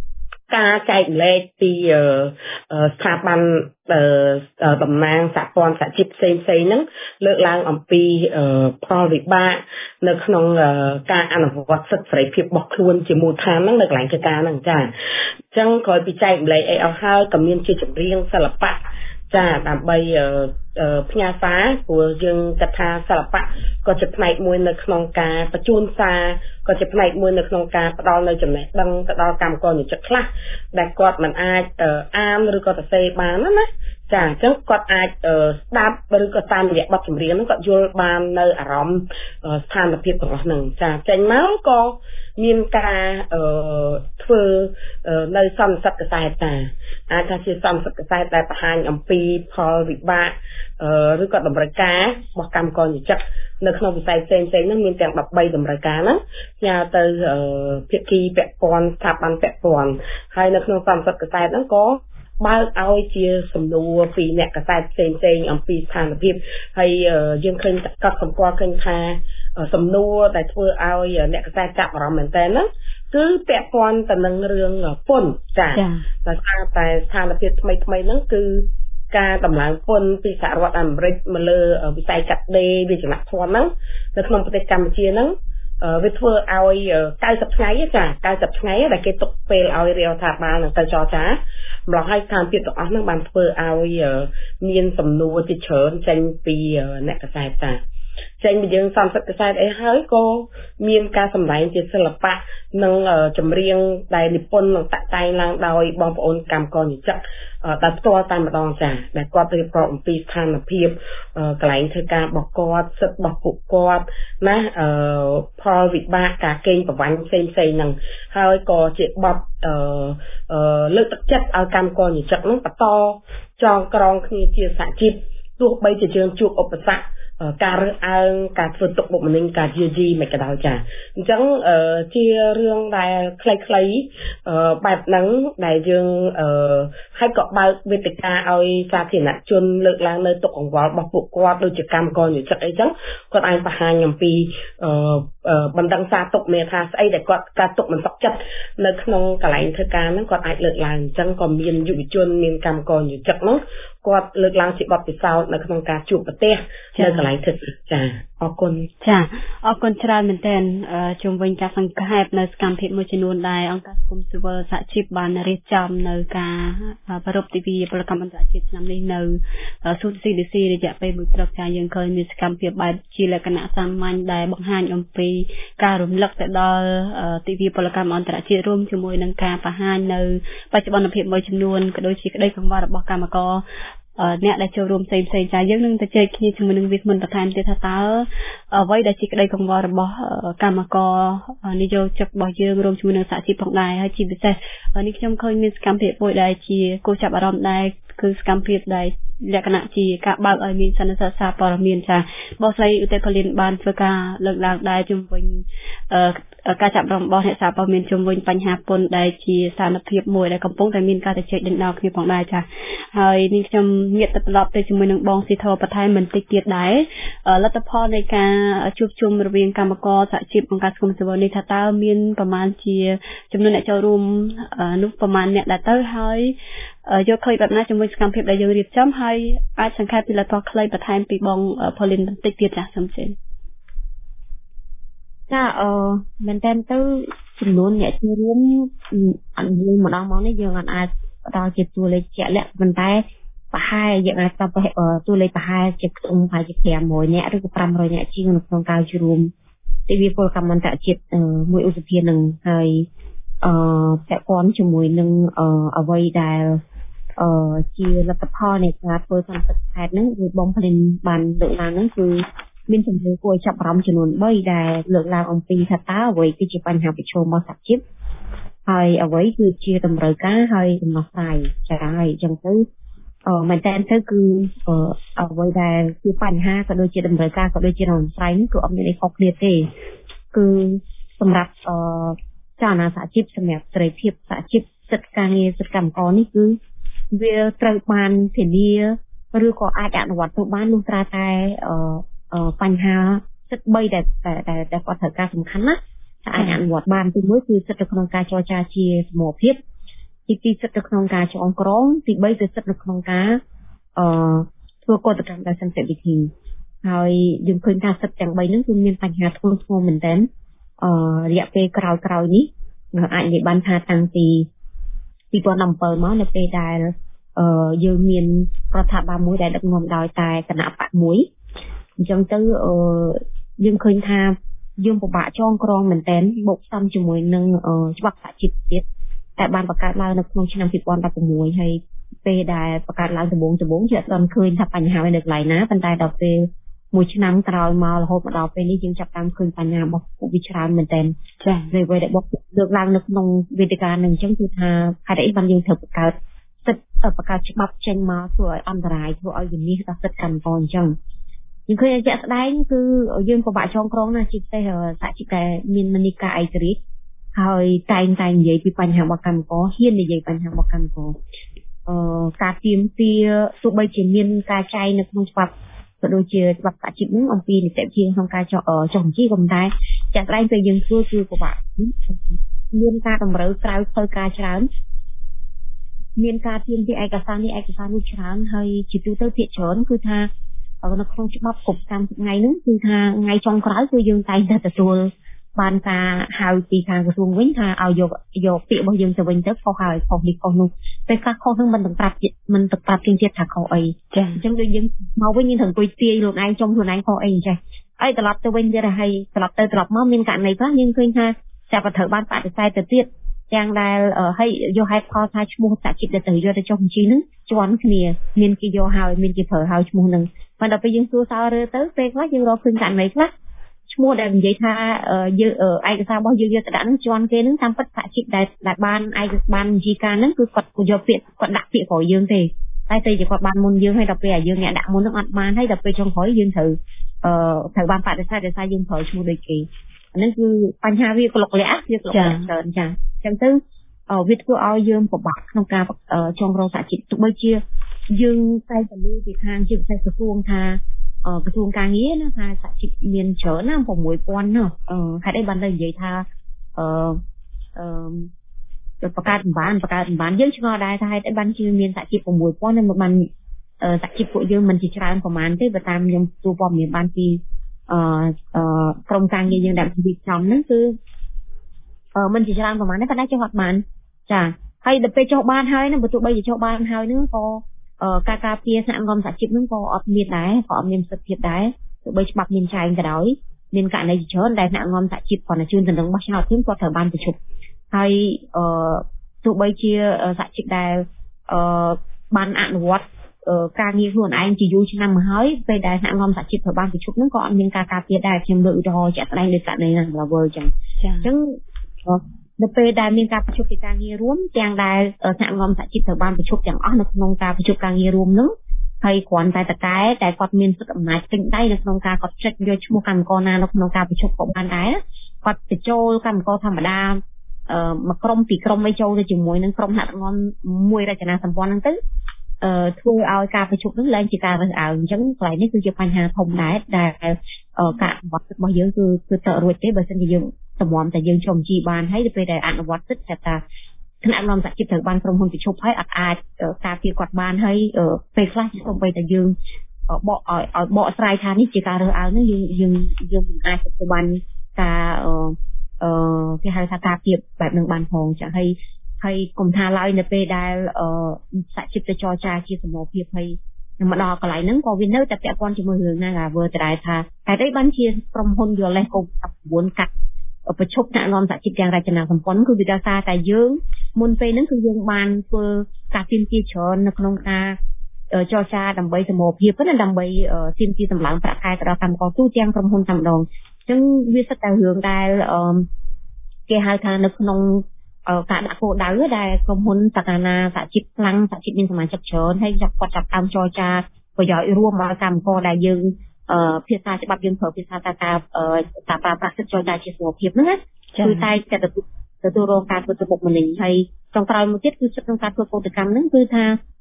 ការចែកម្លែកពីស្ថាប័នតំណាងសហព័ន្ធសហជីពផ្សេងៗហ្នឹងលើកឡើងអំពីផលវិបាកនៅក្នុងការអនុវត្តសិទ្ធិសេរីភាពរបស់ខ្លួនជាមូលដ្ឋានហ្នឹងនៅកន្លែងធ្វើការហ្នឹងចាអញ្ចឹងក្រោយពីចែកម្លែកអីអស់ហើយក៏មានជាចម្រៀងសិល្បៈចាដើម្បីផ្ញើសារព្រោះយើងគិតថាសិល្បៈក៏ជាផ្នែកមួយនៅក្នុងការបញ្ជូនសារក៏ជាផ្នែកមួយនៅក្នុងការផ្ដល់នៅចំណេះដឹងទៅដល់កម្មករនិស្សិតខ្លះដែលគាត់មិនអាចអានឬក៏សរសេរបានណាចាអញ្ចឹងគាត់អាចស្ដាប់ឬក៏តាមរយៈបទចម្រៀងហ្នឹងគាត់យល់បាននៅអារម្មណ៍ស្ថានភាពរបស់ហ្នឹងចាចេញមកក៏មានការធ្វើនៅសន្និសីទកសែតតាអាចថាជាសន្និសីទកសែតដែលបង្ហាញអំពីផលវិបាកឬក៏តម្រូវការរបស់កម្មករនិស្សិតនៅក្នុងវិស័យផ្សេងៗហ្នឹងមានទាំងដប់បីតម្រូវការហ្នឹងផ្ញើទៅភាគីពាក់ព័ន្ធស្ថាប័នពាក់ព័ន្ធហើយនៅក្នុងសន្និសីទកសែតហ្នឹងក៏បើកឲ្យជាសំណួរពីអ្នកកសែតផ្សេងៗអំពីស្ថានភាពហើយយើងឃើញកត់សម្គាល់ឃើញថាសំណួរដែលធ្វើឲ្យអ្នកកសែតចាប់អារម្មណ៍មែនតើហ្នឹងគឺពាក់ព័ន្ធទៅនឹងរឿងពន្ធចាដោយសារតែស្ថានភាពថ្មីថ្មីហ្នឹងគឺការដំឡើងពន្ធពីសហរដ្ឋអាមេរិកមកលើវិស័យកាត់ដេរវិជ្ជាភ័ណ្ឌហ្នឹងនៅក្នុងប្រទេសកម្ពុជាហ្នឹងវាធ្វើឲ្យកៅសិបថ្ងៃចាកៅសិបថ្ងៃដែលគេទុកពេលឲ្យរាជរដ្ឋាភិបាលនឹងទៅចរចាម្ល៉េះហើយស្ថានភាពទាំងអស់ហ្នឹងបានធ្វើឲ្យមានសំណួរជាច្រើនចេញពីអ្នកកសែតតាចេញពីយើងសន្និសីទកសែតអីហើយក៏មានការសម្ដែងជាសិល្បៈនិងចម្រៀងដែលនិពន្ធនិងតាក់តែងឡើងដោយបងប្អូនកម្មករនិស្សិតតែផ្ទាល់តែម្ដងចាដែលគាត់រៀបរាប់អំពីស្ថានភាពកន្លែងធ្វើការរបស់គាត់សិទ្ធិរបស់ពួកគាត់ណាផលវិបាកការកេងប្រវ័ញ្ចផ្សេងៗហ្នឹងហើយក៏ជាបទលើកទឹកចិត្តឲ្យកម្មករនិស្សិតហ្នឹងបន្តចងក្រងគ្នាជាសហជីពទោះបីជាយើងជួបឧបសគ្គការរើសអើងការធ្វើទុកបុកម្នេញការយាយីមិនក៏ដោយចាអញ្ចឹងជារឿងដែលខ្លីៗបែបហ្នឹងដែលយើងហើយក៏បើកវេទិកាឲ្យសាធារណជនលើកឡើងនៅទុកកង្វល់របស់ពួកគាត់ដូចជាកម្មករនិស្សិតអីចឹងគាត់អាចបង្ហាញអំពីបណ្ដឹងសារទុកមេថាស្អីដែលគាត់ការទុកមិនសុខចិត្តនៅក្នុងកន្លែងធ្វើការហ្នឹងគាត់អាចលើកឡើងអញ្ចឹងក៏មានយុវជនមានកម្មករនិស្សិតហ្នឹងគាត់លើកឡើងជាបទពិសោធន៍នៅក្នុងការជួបប្រទេសនៅកន្លែងធ្វើចាអរគុណចាអរគុណច្រើនមែនទែនជុំវិញការសង្កេតនៅសកម្មភាពមួយចំនួនដែលអង្គការសង្គមស៊ីវិលសហជីពបានរៀបចំនៅការប្រារព្ធទិវាពលកម្មអន្តរជាតិឆ្នាំនេះនៅសួន ซี ดี ซี រយៈពេលមួយព្រឹកចាយើងឃើញមានសកម្មភាពបែបជាលក្ខណៈសាមញ្ញដែលបង្ហាញអំពីការរំលឹកទៅដល់ទិវាពលកម្មអន្តរជាតិរួមជាមួយនឹងការបង្ហាញនៅបច្ចុប្បន្នភាពមួយចំនួនក៏ដូចជាក្តីកង្វល់របស់កម្មករអ្នកដែលចូលរួមផ្សេងផ្សេងចាយើងនឹងទៅជែកគ្នាជាមួយនឹងវាគ្មិនបន្ថែមទៀតថាតើអ្វីដែលជាក្តីកង្វល់របស់កម្មករនយោជករបស់យើងរួមជាមួយនឹងសហជីពផងដែរហើយជាពិសេសនេះខ្ញុំឃើញមានសកម្មភាពមួយដែលជាគួរចាប់អារម្មណ៍ដែរគឺសកម្មភាពដែលលក្ខណៈជាការបើកឲ្យមានសន្និសីទសារព័ត៌មានចាបងស្រីឧទ័យផលីនបានធ្វើការលើកឡើងដែរជុំវិញការចាប់អារម្មណ៍របស់អ្នកសារព័ត៌មានជុំវិញបញ្ហាពន្ធដែលជាស្ថានភាពមួយដែលកំពុងតែមានការជជែកដេញដោលគ្នាផងដែរចាហើយនេះខ្ញុំងាកទៅត្រឡប់ទៅជាមួយនឹងបងស៊ីធរបន្ថែមបន្តិចទៀតដែរលទ្ធផលនៃការជួបជុំរវាងកម្មករសហជីពអង្គការសង្គមស៊ីវិលនេះថាតើមានប្រមាណជាចំនួនអ្នកចូលរួមនោះប្រមាណអ្នកដែរទៅហើយយកឃើញបែបណាជាមួយសកម្មភាពដែលយើងរៀបចំហើយអាចសង្ខេបពីលទ្ធផលខ្លីបន្ថែមពីបងផលីនបន្តិចទៀតចាសូមជឿចាអឺមែនតើទៅចំនួនអ្នកចូលរួមអត់មួយម្ដងមកនេះយើងអាចផ្ដល់ជាតួលេខជាក់លាក់ប៉ុន្តែប្រហែលយើងអាចស្ដាប់តួលេខប្រហែលជាខ្ទង់ប្រហែលជាប្រាំរយនាក់ឬក៏ប្រាំរយនាក់ជាងនៅក្នុងការចូលរួមទិវាពលកម្មអន្តរជាតិមួយឧសភានឹងហើយអឺពាក់ព័ន្ធជាមួយនឹងអ្វីដែលអឺជាលទ្ធផលនៃការធ្វើសន្និសីទខេត្តហ្នឹងគឺបងផលិនបានលើកឡើងហ្នឹងគឺមានចំនួនគួរចាប់អារម្មណ៍ចំនួនបីដែលលើកឡើងអំពីថាតើអ្វីគឺជាបញ្ហាប្រឈមរបស់សហជីពហើយអ្វីគឺជាតម្រូវការហើយដំណោះស្រាយចា៎ហើយអញ្ចឹងទៅអឺមែនតើទៅគឺអ្វីដែលជាបញ្ហាក៏ដូចជាតម្រូវការក៏ដូចជាដំណោះស្រាយនេះគឺអត់មានអីខុសគ្នាទេគឺសម្រាប់អឺចលនាសហជីពសម្រាប់សេរីភាពសហជីពសិទ្ធិការងារសិទ្ធិកម្មករនេះគឺវាត្រូវបានធានាឬក៏អាចអនុវត្តទៅបានលុះត្រាតែអឺបញ្ហាសិទ្ធិបីដែលដែលគាត់ត្រូវការសំខាន់ណាស់អាចអនុវត្តបានទីមួយគឺសិទ្ធិនៅក្នុងការចរចាជាសមូហភាពទីពីរសិទ្ធិនៅក្នុងការចងក្រងទីបីគឺសិទ្ធិនៅក្នុងការអឺធ្វើកតកម្មដោយសន្តិវិធីហើយយើងឃើញថាសិទ្ធិទាំងបីហ្នឹងគឺមានបញ្ហាធ្ងន់ធ្ងរមែនទែនអឺរយៈពេលក្រោយៗនេះអាចនិយាយបានថាតាំងពីពីរពាន់ដប់7មកនៅពេលដែលអឺយើងមានរដ្ឋាភិបាលមួយដែលដឹកនាំដោយតែគណៈបកមួយអញ្ចឹងទៅអឺយើងឃើញថាយើងពិបាកចងក្រងមែនទែនបូកផ្សំជាមួយនឹងច្បាប់សហជីពទៀតតែបានបង្កើតឡើងនៅក្នុងឆ្នាំពីរពាន់ដប់៦ហើយពេលដែលបង្កើតឡើងដំបូងដំបូងជាអត់ទាន់ឃើញថាបញ្ហានៅកន្លែងណាប៉ុន្តែដល់ពេលមួយឆ្នាំក្រោយមករហូតមកដល់ពេលនេះយើងចាប់តាមឃើញបញ្ហារបស់ពួកវិច្រើនមែនទែនចា៎ហើយអ្វីដែលបុកលើកឡើងនៅក្នុងវេទិកានឹងអញ្ចឹងគឺថាហេតុអីបានយើងត្រូវបង្កើតសិទ្ធិបង្កើតច្បាប់ចេញមកធ្វើឲ្យអន្តរាយធ្វើឲ្យវិនិច្ឆ័យដល់សិទ្ធិកម្មករអញ្ចឹងយើងឃើញជាក់ស្ដែងគឺយើងពិបាកចងក្រងណាស់ជាពិសេសសហជីពដែលមានមនីការឯករាជ្យហើយតែងតែនិយាយពីបញ្ហារបស់កម្មករហ៊ាននិយាយបញ្ហារបស់កម្មករអឺការទៀមទាទោះបីជាមានការចែងនៅក្នុងច្បាប់ក៏ដូចជាច្បាប់សហជីពនឹងអំពីនីតិវិធីក្នុងការចុះចុះបញ្ជីក៏ប៉ុន្តែចាក់ស្ដែងពេលយើងធ្វើគឺពិបាកមានការតម្រូវក្រៅធ្វើការច្រើនមានការទៀមទាឯកសារនេះឯកសារនោះច្រើនហើយជាទូទៅភាគច្រើនគឺថានៅក្នុងច្បាប់គ្រប់តាមថ្ងៃហ្នឹងគឺថាថ្ងៃចុងក្រោយគឺយើងតែងតែទទួលបានការហៅពីខាងក្រសួងវិញថាឲ្យយកយកពាក្យរបស់យើងទៅវិញទៅខុសហើយខុសនេះខុសនោះតែខ្លះខុសហ្នឹងមិនទាំងប្រាប់មិនទាំងប្រាប់ជាងទៀតថាខុសអីចាអញ្ចឹងដូចយើងមកវិញយើងត្រូវអង្គុយទាយខ្លួនឯងចំខ្លួនឯងខុសអីអញ្ចេះហើយត្រឡប់ទៅវិញទៀតហើយត្រឡប់ទៅត្រឡប់មកមានករណីខ្លះយើងឃើញថាចាប់តែត្រូវបានបដិសេធទៅទៀតយ៉ាងដែលហើយយកហេតុផលថាឈ្មោះសហជីពដែលត្រូវយកទៅចុះបញ្ជីហ្នឹងជាន់គ្នាមានគេយកហើយមានគេប្រើហើយឈ្មោះហ្នឹងប៉ុន្តែពេលយើងសួរសើរើទៅពេលខ្លះយើងរកឃើញករណីខ្លះឈ្មោះដែលនិយាយថាយើងឯកសាររបស់យើងយកទៅដាក់ហ្នឹងជាន់គេហ្នឹងតាមពិតសហជីពដែលដែលបានឯកបានបញ្ជីការហ្នឹងគឺគាត់យកពាក្យគាត់ដាក់ពាក្យក្រោយយើងទេតែតែជាគាត់បានមុនយើងហើយដល់ពេលឲ្យយើងអ្នកដាក់មុនហ្នឹងអត់បានហើយដល់ពេលចុងក្រោយយើងត្រូវអឺត្រូវបានបដិសេធដោយសារយើងប្រើឈ្មោះដូចគេអាហ្នឹងគឺបញ្ហាវាក្លុកលាក់វាក្លុកលាក់ច្រើនចាអញ្ចឹងទៅវាធ្វើឲ្យយើងពិបាកក្នុងការចងក្រងសហជីពទោះបីជាយើងតែទៅលើពីខាងជាពិសេសក្រសួងថាក្រសួងការងារណាថាសហជីពមានច្រើនណា6,000នោះហេតុអីបានទៅនិយាយថាអឺអឺបង្កើតសម្បានបង្កើតសម្បានយើងឆ្ងល់ដែរថាហេតុអីបានជាមានសហជីព6,000ហើយមកបានសហជីពពួកយើងមិនជាច្រើនប្រហែលទេបើតាមខ្ញុំទូព័ត៌មានបានពីអឺក្រុមការងារយើងដែលពីចំហ្នឹងគឺមិនជាច្រើនប្រហែលទេប៉ុន្តែចុះអត់បានចាហើយដល់ពេលចុះបានហើយហ្នឹងបើទោះបីជាចុះបានហើយហ្នឹងក៏ការការពារសហគមន៍សហជីពហ្នឹងក៏អត់មានដែរក៏អត់មានសិទ្ធិភាពដែរទោះបីច្បាប់មានចែងក៏ដោយមានករណីច្រើនដែលសហគមន៍សហជីពគាត់ជឿនដំណឹងបោះឆ្នោតខ្ញុំគាត់ត្រូវបានប្រជុំហើយអឺទោះបីជាសហជីពដែលអឺបានអនុវត្តការងារខ្លួនឯងជាយូរឆ្នាំមកហើយពេលដែលសហគមន៍សហជីពត្រូវបានប្រជុំហ្នឹងក៏អត់មានការការពារដែរខ្ញុំលើកឧទាហរណ៍ជាក់ស្ដែងដូចករណីហ្នឹងបើវើអញ្ចឹងអញ្ចឹងនៅពេលដែលមានការប្រជុំពីការងាររួមទាំងដែលសហគមន៍សហជីពត្រូវបានប្រជុំទាំងអស់នៅក្នុងការប្រជុំការងាររួមនោះហើយគ្រាន់តែតកែតែគាត់មានសិទ្ធិអំណាចពេញដៃនៅក្នុងការគាត់ចុចយកឈ្មោះកម្មករណានៅក្នុងការប្រជុំក៏បានដែរគាត់បញ្ចូលកម្មករធម្មតាអឺមួយក្រុមពីរក្រុមឲ្យចូលទៅជាមួយនឹងក្រុមសហគមន៍មួយរចនាសម្ព័ន្ធហ្នឹងទៅអឺធ្វើឲ្យការប្រជុំហ្នឹងឡើងជាការរើសអើងអញ្ចឹងកន្លែងនេះគឺជាបញ្ហាធំដែរដែលការអនុវត្តរបស់យើងគឺគឺតរួចទេបើមិនជាយើងតម្រាំតែយើងចុះបញ្ជីបានហើយទៅពេលដែលអនុវត្តសិទ្ធិថាថាគណៈនាំសហជីពត្រូវបានក្រុមហ៊ុនប្រជុំហើយអត់អាចការពារគាត់បានហើយពេលខ្លះសូម្បីតែយើងបកឲ្យឲ្យបកស្រាយថានេះជាការរើសអើងហ្នឹងយើងយើងយើងមិនអាចទទួលបានការអឺអឺគេហៅថាការពារបែបហ្នឹងបានផងចា៎ហើយហើយកុំថាឡើយនៅពេលដែលសហជីពទៅចរចាជាសមរភាពហើយមកដល់កន្លែងហ្នឹងក៏វានៅតែពាក់ព័ន្ធជាមួយរឿងហ្នឹងអាវើតែថាហេតុអីបានជាក្រុមហ៊ុនយកលេសកូន៩កាត់ប្រជុំថ្នាក់នាំសហជីពទាំងរចនាសម្ព័ន្ធគឺវាដោយសារតែយើងមុនពេលហ្នឹងគឺយើងបានធ្វើការទាមទារច្រើននៅក្នុងការចរចាដើម្បីសមរភាពណាដើម្បីទាមទារតម្លើងប្រាក់ខែទៅដល់កម្មករទូទាំងក្រុមហ៊ុនតែម្ដងអញ្ចឹងវាសិតតែរឿងដែលគេហៅថានៅក្នុងការដាក់គោលដៅដែលក្រុមហ៊ុនសកាណាសហជីពខ្លាំងសហជីពមានសមាជិកច្រើនហើយចាប់គាត់ចាប់តាមចរចាប្រយោជន៍រួមមកកម្មករដែលយើងអឺភាសាច្បាប់យើងប្រើភាសាតាការតាប្រើប្រាស់សិទ្ធិចរចាជាសមរភាពហ្នឹងណាគឺតែតែទទួលរងការធ្វើទុកបុកម្នេញហើយចុងក្រោយមកទៀតគឺសិទ្ធិក្នុងការធ្វើកោតកម្មហ្នឹងគឺថា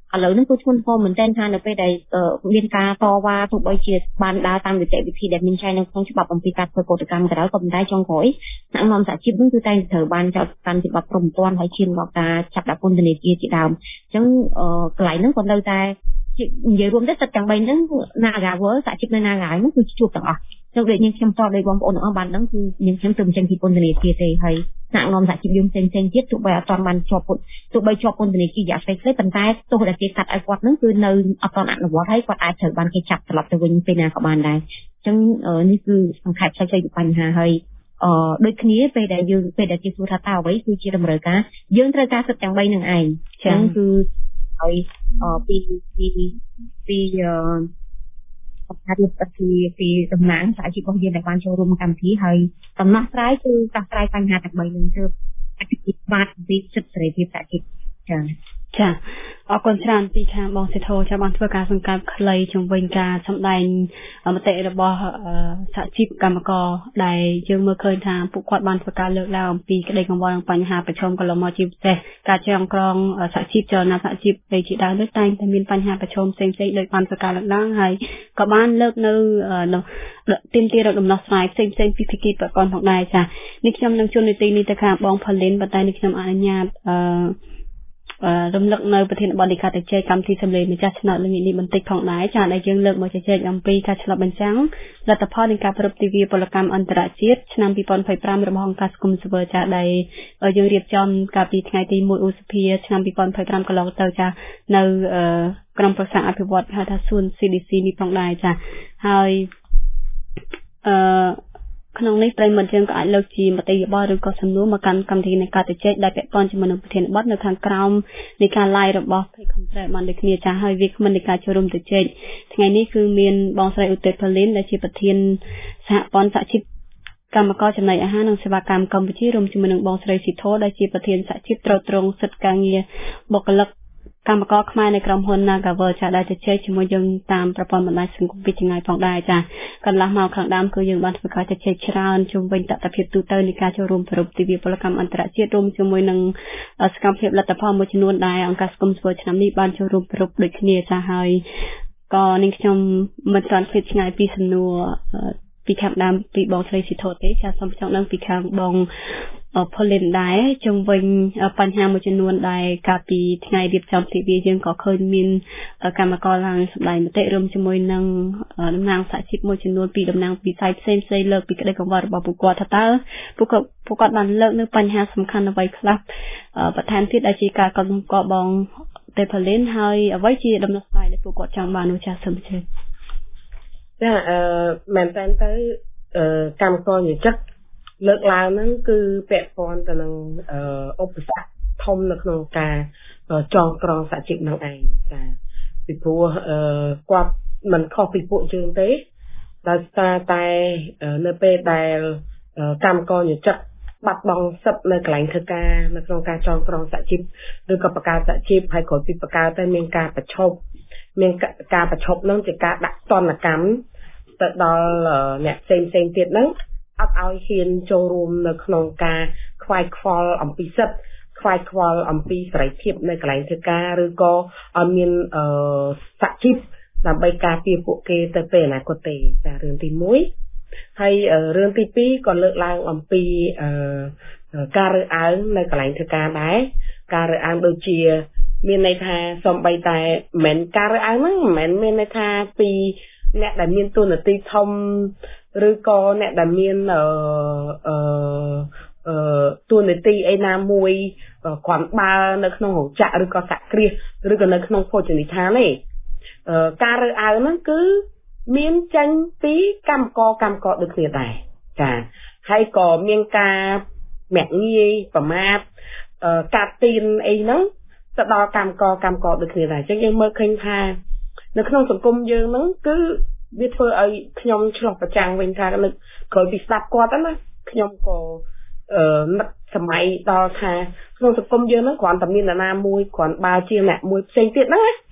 ឥឡូវនេះគឺធ្ងន់ធ្ងរមែនទែនថានៅពេលដែលមានការតវ៉ាទោះបីជាបានដើរតាមនីតិវិធីដែលមានចែងនៅក្នុងច្បាប់អំពីការធ្វើកោតកម្មក៏ដោយក៏ប៉ុន្តែចុងក្រោយអ្នកនាំសហជីពនឹងគឺតែងត្រូវបានចោទកាន់ច្បាប់ព្រំប្រទានហើយឈានដល់ការចាប់ដាក់ពន្ធនាគារជាដើមអញ្ចឹងកន្លែងហ្នឹងក៏នៅតែនិយាយរួមទៅសិតទាំងបីហ្នឹង Nagawal សហជីពនៅ Naga ហ្នឹងគឺជួបទាំងអស់ចូលដូចយើងខ្ញុំតបដោយបងប្អូនទាំងអស់បានដឹងគឺយើងខ្ញុំទៅចេញពីពន្ធនាគារទេហើយអ្នកនាំសហជីពយើងផ្សេងផ្សេងទៀតទោះបីអត់ទាន់បានជាប់ពន្ធទោះបីជាប់ពន្ធនាគាររយៈពេលខ្លីប៉ុន្តែទោះតែគេកាត់ឲ្យគាត់ហ្នឹងគឺនៅអត់ទាន់អនុវត្តហើយគាត់អាចត្រូវបានគេចាប់ត្រឡប់ទៅវិញពេលណាក៏បានដែរអញ្ចឹងនេះគឺសង្ខេបផ្សេងៗពីបញ្ហាហើយអឺដូចគ្នាពេលដែលយើងពេលដែលគេសួរថាតើអ្វីគឺជាតម្រូវការយើងត្រូវការសិទ្ធិទាំងបីនឹងឯងអញ្ចឹងគឺហើយពីពីពីអឺការរៀបចំពីតំណាងសហជីពរបស់យើងដែលបានចូលរួមកម្មវិធីហើយដំណោះស្រាយគឺដោះស្រាយបញ្ហាទាំងបីនឹងធ្វើអធិភាពបាទពីសិទ្ធិសេរីភាពសហជីពចា៎ចាអរគុណច្រើនពីខាងបងសិទ្ធោចាបានធ្វើការសង្កេតខ្លីជំវិញការសម្ដែងមតិរបស់សហជីពកម្មករដែលយើងមើលឃើញថាពួកគាត់បានធ្វើការលើកឡើងអំពីក្តីកង្វល់និងបញ្ហាប្រឈមកន្លងមកជាពិសេសការចងក្រងសហជីពចលនាសហជីពដែលជាដើមនេះតែងតែមានបញ្ហាប្រឈមផ្សេងៗដោយបានធ្វើការលើកឡើងហើយក៏បានលើកនៅទីមទីរកដំណោះស្រាយផ្សេងៗពីភាគីប្រព័ន្ធផងដែរចានេះខ្ញុំនឹងជួននីតិនេះទៅខាងបងផលិនប៉ុន្តែនេះខ្ញុំអនុញ្ញាតអឺរំលឹកនៅប្រធានបទនៃការជជែកកម្មវិធីសម្លេងម្ចាស់ឆ្នោតល្ងាចនេះបន្តិចផងដែរចាដែលយើងលើកមកជជែកអំពីការឆ្លុះបញ្ចាំងលទ្ធផលនៃការប្រពៃទិវាពលកម្មអន្តរជាតិឆ្នាំពីរពាន់ยี่สิบห้าរបស់អង្គការសង្គមស៊ីវិលចាដែលយើងរៀបចំកាលពីថ្ងៃទីមួយឧសភាឆ្នាំពីរពាន់ยี่สิบห้ากន្លងទៅចានៅក្រុមប្រឹក្សាអភិវឌ្ឍហៅថាសួន ซี ดี ซี នេះផងដែរចាហើយអឺក្នុងនេះប្រិមត្តយើងក៏អាចលើកជាមតិយោបល់ឬក៏សំណួរមកកាន់កម្មវិធីនៃការជជែកដែលពាក់ព័ន្ធជាមួយនឹងប្រធានបទនៅខាងក្រោមនៃការ live របស់ Page Conference បានដូចគ្នាចាស់ហើយវាគ្មិននៃការចូលរួមជជែកថ្ងៃនេះគឺមានបងស្រីឧទ្ទិសផលីនដែលជាប្រធានសហព័ន្ធសហជីពកម្មករចំណីអាហារនិងសេវាកម្មកម្ពុជារួមជាមួយនឹងបងស្រីស៊ីធោដែលជាប្រធានសហជីពត្រួតត្រងសិទ្ធិការងារបុគ្គលិកកម្មករខ្មែរនៅក្រុមហ៊ុន Nagawal ចាដែលជជែកជាមួយយើងតាមប្រព័ន្ធបណ្ដាញសង្គមពីចម្ងាយផងដែរចាកន្លះមកខាងដើមគឺយើងបានធ្វើការជជែកច្រើនជុំវិញតតិភាពទូទៅនៃការចូលរួមប្រពៃទិវាពលកម្មអន្តរជាតិរួមជាមួយនឹងសកម្មភាពលទ្ធផលមួយចំនួនដែលអង្គការសង្គមស៊ីវិលឆ្នាំនេះបានចូលរួមប្រពៃដូចគ្នាចាហើយក៏នឹងខ្ញុំមិនទាន់ភ្លេចឆ្ងាយពីសំណួរពីខាងដើមពីបងស្រីស៊ីធោទេចាសូមចង់ដឹងពីខាងបងផលិនដែរជុំវិញបញ្ហាមួយចំនួនដែលកាលពីថ្ងៃរៀបចំទិវាយើងក៏ឃើញមានកម្មករឡើងសម្ដែងមតិរួមជាមួយនឹងតំណាងសហជីពមួយចំនួនពីតំណាងវិស័យផ្សេងផ្សេងលើកពីក្តីកង្វល់របស់ពួកគាត់ថាតើពួកគាត់ពួកគាត់បានលើកនៅបញ្ហាសំខាន់អ្វីខ្លះបន្ថែមទៀតដែលជាការកត់សម្គាល់បងទេផលិនហើយអ្វីជាដំណោះស្រាយដែលពួកគាត់ចង់បាននោះចាសសូមជឿចាអឺមែនតើទៅកម្មករនិយោជិតលើកឡើងហ្នឹងគឺពាក់ព័ន្ធទៅនឹងឧបសគ្គធំនៅក្នុងការចងក្រងសហជីពនឹងឯងចាពីព្រោះគាត់មិនខុសពីពួកយើងទេដោយសារតែនៅពេលដែលកម្មករនិយោជិតបាត់បង់សិទ្ធិនៅកន្លែងធ្វើការនៅក្នុងការចងក្រងសហជីពឬក៏បង្កើតសហជីពហើយក្រោយពីបង្កើតទៅមានការប្រឈប់មានការប្រឈប់នឹងជាការដាក់ទណ្ឌកម្មទៅដល់អ្នកផ្សេងផ្សេងទៀតហ្នឹងអត់ឲ្យហ៊ានចូលរួមនៅក្នុងការខ្វាយខ្វល់អំពីសិទ្ធិខ្វាយខ្វល់អំពីសេរីភាពនៅកន្លែងធ្វើការឬក៏ឲ្យមានសហជីពដើម្បីការពារពួកគេទៅពេលអនាគតទេចារឿងទីមួយហើយរឿងទីពីរក៏លើកឡើងអំពីការរើសអើងនៅកន្លែងធ្វើការដែរការរើសអើងដូចជាមានន័យថាសំបីតែមិនមែនការរើសអើងហ្នឹងមិនមែនមានន័យថាពីអ្នកដែលមានតួនាទីធំឬក៏អ្នកដែលមានអឺអឺអឺតួនាទីអីណាមួយគ្រាន់បើនៅក្នុងរោងចក្រឬក៏សហគ្រាសឬក៏នៅក្នុងភោជនីយដ្ឋានទេការរើសអើងហ្នឹងគឺមានចេញពីកម្មករកម្មករដូចគ្នាដែរចាហើយក៏មានការមាក់ងាយប្រមាថកាត់ទានអីហ្នឹងទៅដល់កម្មករកម្មករដូចគ្នាដែរអញ្ចឹងយើងមើលឃើញថានៅក្នុងសង្គមយើងហ្នឹងគឺវាធ្វើឲ្យខ្ញុំឆ្លោះប្រចាំងវិញថានឹកក្រោយពីស្ដាប់គាត់ហ្នឹងណាខ្ញុំក៏អឺនឹកសម័យដល់ថាក្នុងសង្គមយើងហ្នឹងគ្រាន់តែមាននរណាមួយគ្រាន់បើជាអ្នកមួយផ្សេងទៀតហ្នឹងណា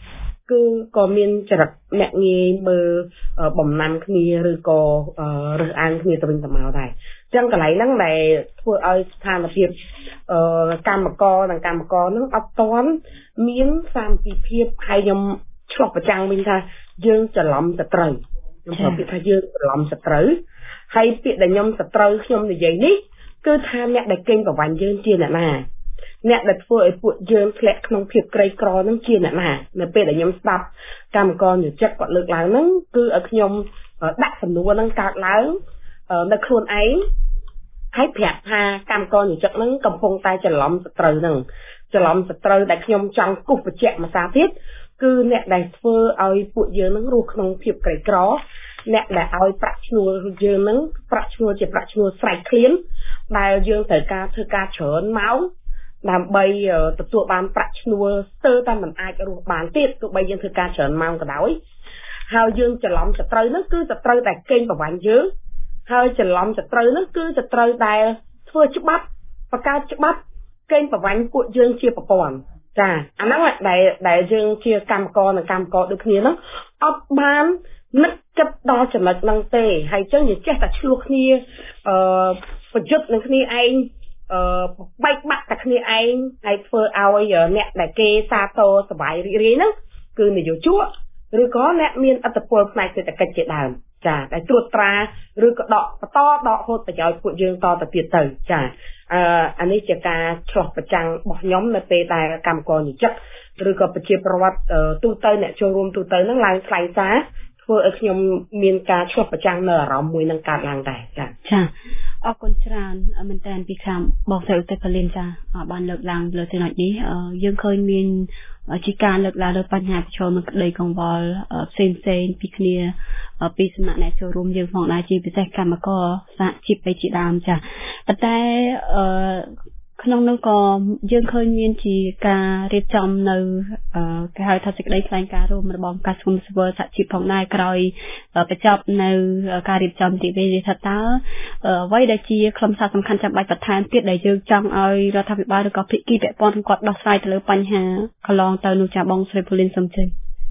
គឺក៏មានចរិតអ្នកងាយមើលបំណាំគ្នាឬក៏រើសអើងគ្នាទៅវិញទៅមកដែរអញ្ចឹងកន្លែងហ្នឹងដែលធ្វើឲ្យស្ថានភាពកម្មករនិងកម្មករហ្នឹងអត់ទាន់មានសាមគ្គីភាពហើយខ្ញុំឆ្លុះប្រចាំងវិញថាយើងច្រឡំទៅត្រូវខ្ញុំប្រាប់ថាយើងច្រឡំទៅត្រូវហើយពាក្យដែលខ្ញុំទៅត្រូវខ្ញុំនិយាយនេះគឺថាអ្នកដែលកេងប្រវ័ញ្ចយើងជាអ្នកណាអ្នកដែលធ្វើឲ្យពួកយើងធ្លាក់ក្នុងភាពក្រីក្រនឹងជាអ្នកណានៅពេលដែលខ្ញុំស្ដាប់កម្មករនិយោជិតគាត់លើកឡើងហ្នឹងគឺឲ្យខ្ញុំដាក់សំណួរហ្នឹងកើតឡើងនៅខ្លួនឯងហើយប្រាប់ថាកម្មករនិយោជិតហ្នឹងកំពុងតែច្រឡំសត្រូវហ្នឹងច្រឡំសត្រូវដែលខ្ញុំចង់គូសបញ្ជាក់មួយសារទៀតគឺអ្នកដែលធ្វើឲ្យពួកយើងហ្នឹងរស់ក្នុងភាពក្រីក្រអ្នកដែលឲ្យប្រាក់ឈ្នួលយើងហ្នឹងប្រាក់ឈ្នួលជាប្រាក់ឈ្នួលស្រេចឃ្លានដែលយើងត្រូវការធ្វើការច្រើនម៉ោងដើម្បីទទួលបានប្រាក់ឈ្នួលស្ទើរតែមិនអាចរស់បានទៀតទោះបីយើងធ្វើការច្រើនម៉ោងក៏ដោយហើយយើងច្រឡំសត្រូវហ្នឹងគឺសត្រូវតែកេងប្រវ័ញ្ចយើងហើយច្រឡំសត្រូវហ្នឹងគឺសត្រូវដែលធ្វើច្បាប់បង្កើតច្បាប់កេងប្រវ័ញ្ចពួកយើងជាប្រព័ន្ធចាអាហ្នឹងដែលដែលយើងជាកម្មករនិងកម្មករដូចគ្នាហ្នឹងអត់បាននឹកគិតដល់ចំណុចហ្នឹងទេហើយអញ្ចឹងយើងចេះតែឆ្លោះគ្នាអឺប្រយុទ្ធនឹងគ្នាឯងអឺបែកបាក់តែគ្នាឯងហើយធ្វើឲ្យអ្នកដែលគេសាទរសប្បាយរីករាយហ្នឹងគឺនយោជកឬក៏អ្នកមានឥទ្ធិពលផ្នែកសេដ្ឋកិច្ចជាដើមចាតែត្រួតត្រាឬក៏ដកបន្តដកហូតប្រយោជន៍ពួកយើងតទៅទៀតទៅចាអឺអានេះជាការឆ្លោះប្រចាំងរបស់ខ្ញុំនៅពេលដែលកម្មករនិយោជិតឬក៏ប្រជាពលរដ្ឋទូទៅអ្នកចូលរួមទូទៅហ្នឹងឡើងថ្លែងសារធ្វើឲ្យខ្ញុំមានការឆ្លោះប្រចាំងនៅអារម្មណ៍មួយនឹងកើតឡើងដែរចាចាអរគុណច្រើនមែនតើពីខាងបងស្រីឧត្តរលីនចាបានលើកឡើងលើចំណុចនេះយើងឃើញមានជាការលើកឡើងលើបញ្ហាប្រឈមនឹងក្តីកង្វល់ផ្សេងផ្សេងពីគ្នាពីសំណាក់អ្នកចូលរួមយើងផងដែរជាពិសេសកម្មករសហជីពជាដើមចាប៉ុន្តែអឺក្នុងនោះក៏យើងឃើញមានជាការរៀបចំនៅគេហៅថាសេចក្តីថ្លែងការណ៍រួមរបស់កាសគុំសវលសហជីពផងដែរក្រោយបញ្ចប់នៅការរៀបចំទីវេលាថាតើអ្វីដែលជាខ្លឹមសារសំខាន់ចាំបាច់បន្ថែមទៀតដែលយើងចង់ឲ្យរដ្ឋាភិបាលឬក៏ភាគីពាក់ព័ន្ធគាត់ដោះស្រាយទៅលើបញ្ហាកន្លងទៅនោះចាបងស្រីពូលីនសំជិញ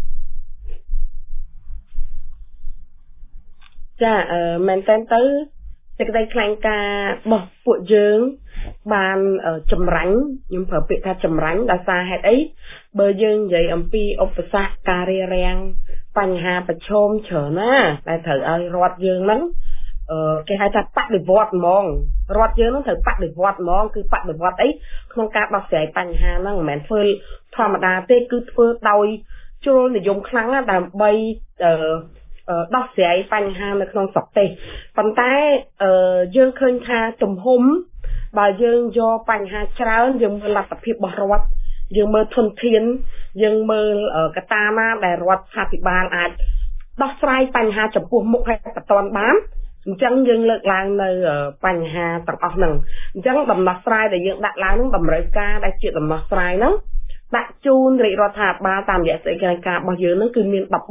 ចាអឺមែនតើទៅសេចក្តីថ្លែងការណ៍របស់ពួកយើងបានចម្រាញ់ខ្ញុំប្រើពាក្យថាចម្រាញ់ដោយសារហេតុអីបើយើងនិយាយអំពីឧបសគ្គការរារាំងបញ្ហាប្រឈមច្រើនណាដែលត្រូវឲ្យរដ្ឋយើងហ្នឹងអឺគេហៅថាបដិវត្តហ្មងរដ្ឋយើងហ្នឹងត្រូវបដិវត្តហ្មងគឺបដិវត្តអីក្នុងការដោះស្រាយបញ្ហាហ្នឹងមិនមែនធ្វើធម្មតាទេគឺធ្វើដោយជ្រុលនិយមខ្លាំងណាស់ដើម្បីអឺដោះស្រាយបញ្ហានៅក្នុងស្រុកទេសប៉ុន្តែយើងឃើញថាទំហំបើយើងយកបញ្ហាច្រើនយើងមើលលទ្ធភាពរបស់រដ្ឋយើងមើលធនធានយើងមើលកត្តាណាដែលរដ្ឋាភិបាលអាចដោះស្រាយបញ្ហាចំពោះមុខឲ្យបន្តបានអញ្ចឹងយើងលើកឡើងនៅបញ្ហាទាំងអស់ហ្នឹងអញ្ចឹងដំណោះស្រាយដែលយើងដាក់ឡើងហ្នឹងតម្រូវការដែលជាដំណោះស្រាយហ្នឹងដាក់ជូនរាជរដ្ឋាភិបាលតាមរយៈសេចក្តីការរបស់យើងហ្នឹងគឺមាន13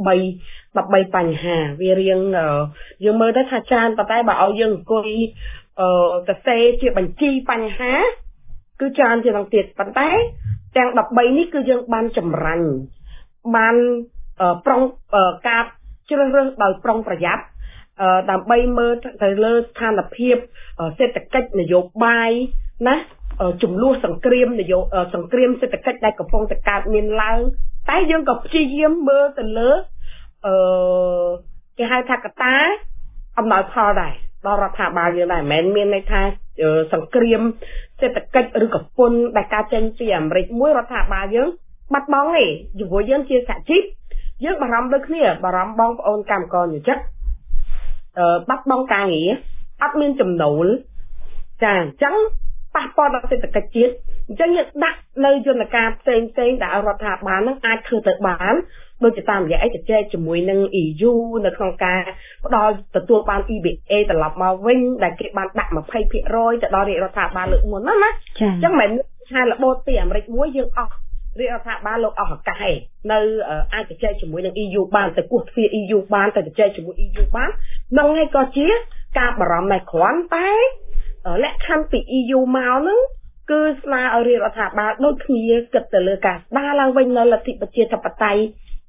13បញ្ហាវារៀងយើងមើលទៅថាច្រើនប៉ុន្តែបើឲ្យយើងអង្គុយអឺសរសេរជាបញ្ជីបញ្ហាគឺច្រើនជាងនឹងទៀតប៉ុន្តែទាំង13នេះគឺយើងបានចម្រាញ់បានប្រុងការជ្រើសរើសដោយប្រុងប្រយ័ត្នដើម្បីមើលទៅលើស្ថានភាពសេដ្ឋកិច្ចនយោបាយណាចំនួនសង្គ្រាមនយោសង្គ្រាមសេដ្ឋកិច្ចដែលកំពុងតែកើតមានឡើងតែយើងក៏ព្យាយាមមើលទៅលើអឺគេហៅថាកត្តាអំណោយផលដែរដល់រដ្ឋាភិបាលយើងដែរមិនមែនមានន័យថាសង្គ្រាមសេដ្ឋកិច្ចឬក៏ពន្ធដែលការចេញពីអាមេរិកមួយរដ្ឋាភិបាលយើងបាត់បង់ទេជាមួយយើងជាសហជីពយើងបារម្ភដូចគ្នាបារម្ភបងប្អូនកម្មករនិយោជិតអឺបាត់បង់ការងារអត់មានចំណូលចាអញ្ចឹងប៉ះពាល់ដល់សេដ្ឋកិច្ចជាតិអញ្ចឹងយើងដាក់នៅយន្តការផ្សេងផ្សេងដែលរដ្ឋាភិបាលនឹងអាចធ្វើទៅបានដូចជាតាមរយៈឯកទេសជាមួយនឹង E U នៅក្នុងការផ្ដល់ទទួលបាន E B A ត្រឡប់មកវិញដែលគេបានដាក់20%ទៅដល់រាជរដ្ឋាភិបាលលើកមុនណាណាអញ្ចឹងមិនមែនថារបបពីអាមេរិកមួយយើងអស់រាជរដ្ឋាភិបាលលោកអស់ឱកាសឯងនៅអាចជជែកជាមួយនឹង E U បានទៅគោះទ្វារ E U បានទៅជជែកជាមួយ E U បាននឹងហើយក៏ជាការបារម្ភតែគ្រាន់តែលក្ខខណ្ឌពី E U មកហ្នឹងគឺស្នើឲ្យរាជរដ្ឋាភិបាលដូចគ្នាគិតទៅលើការស្ដារឡើងវិញនៅលទ្ធិប្រជាធិបតេយ្យ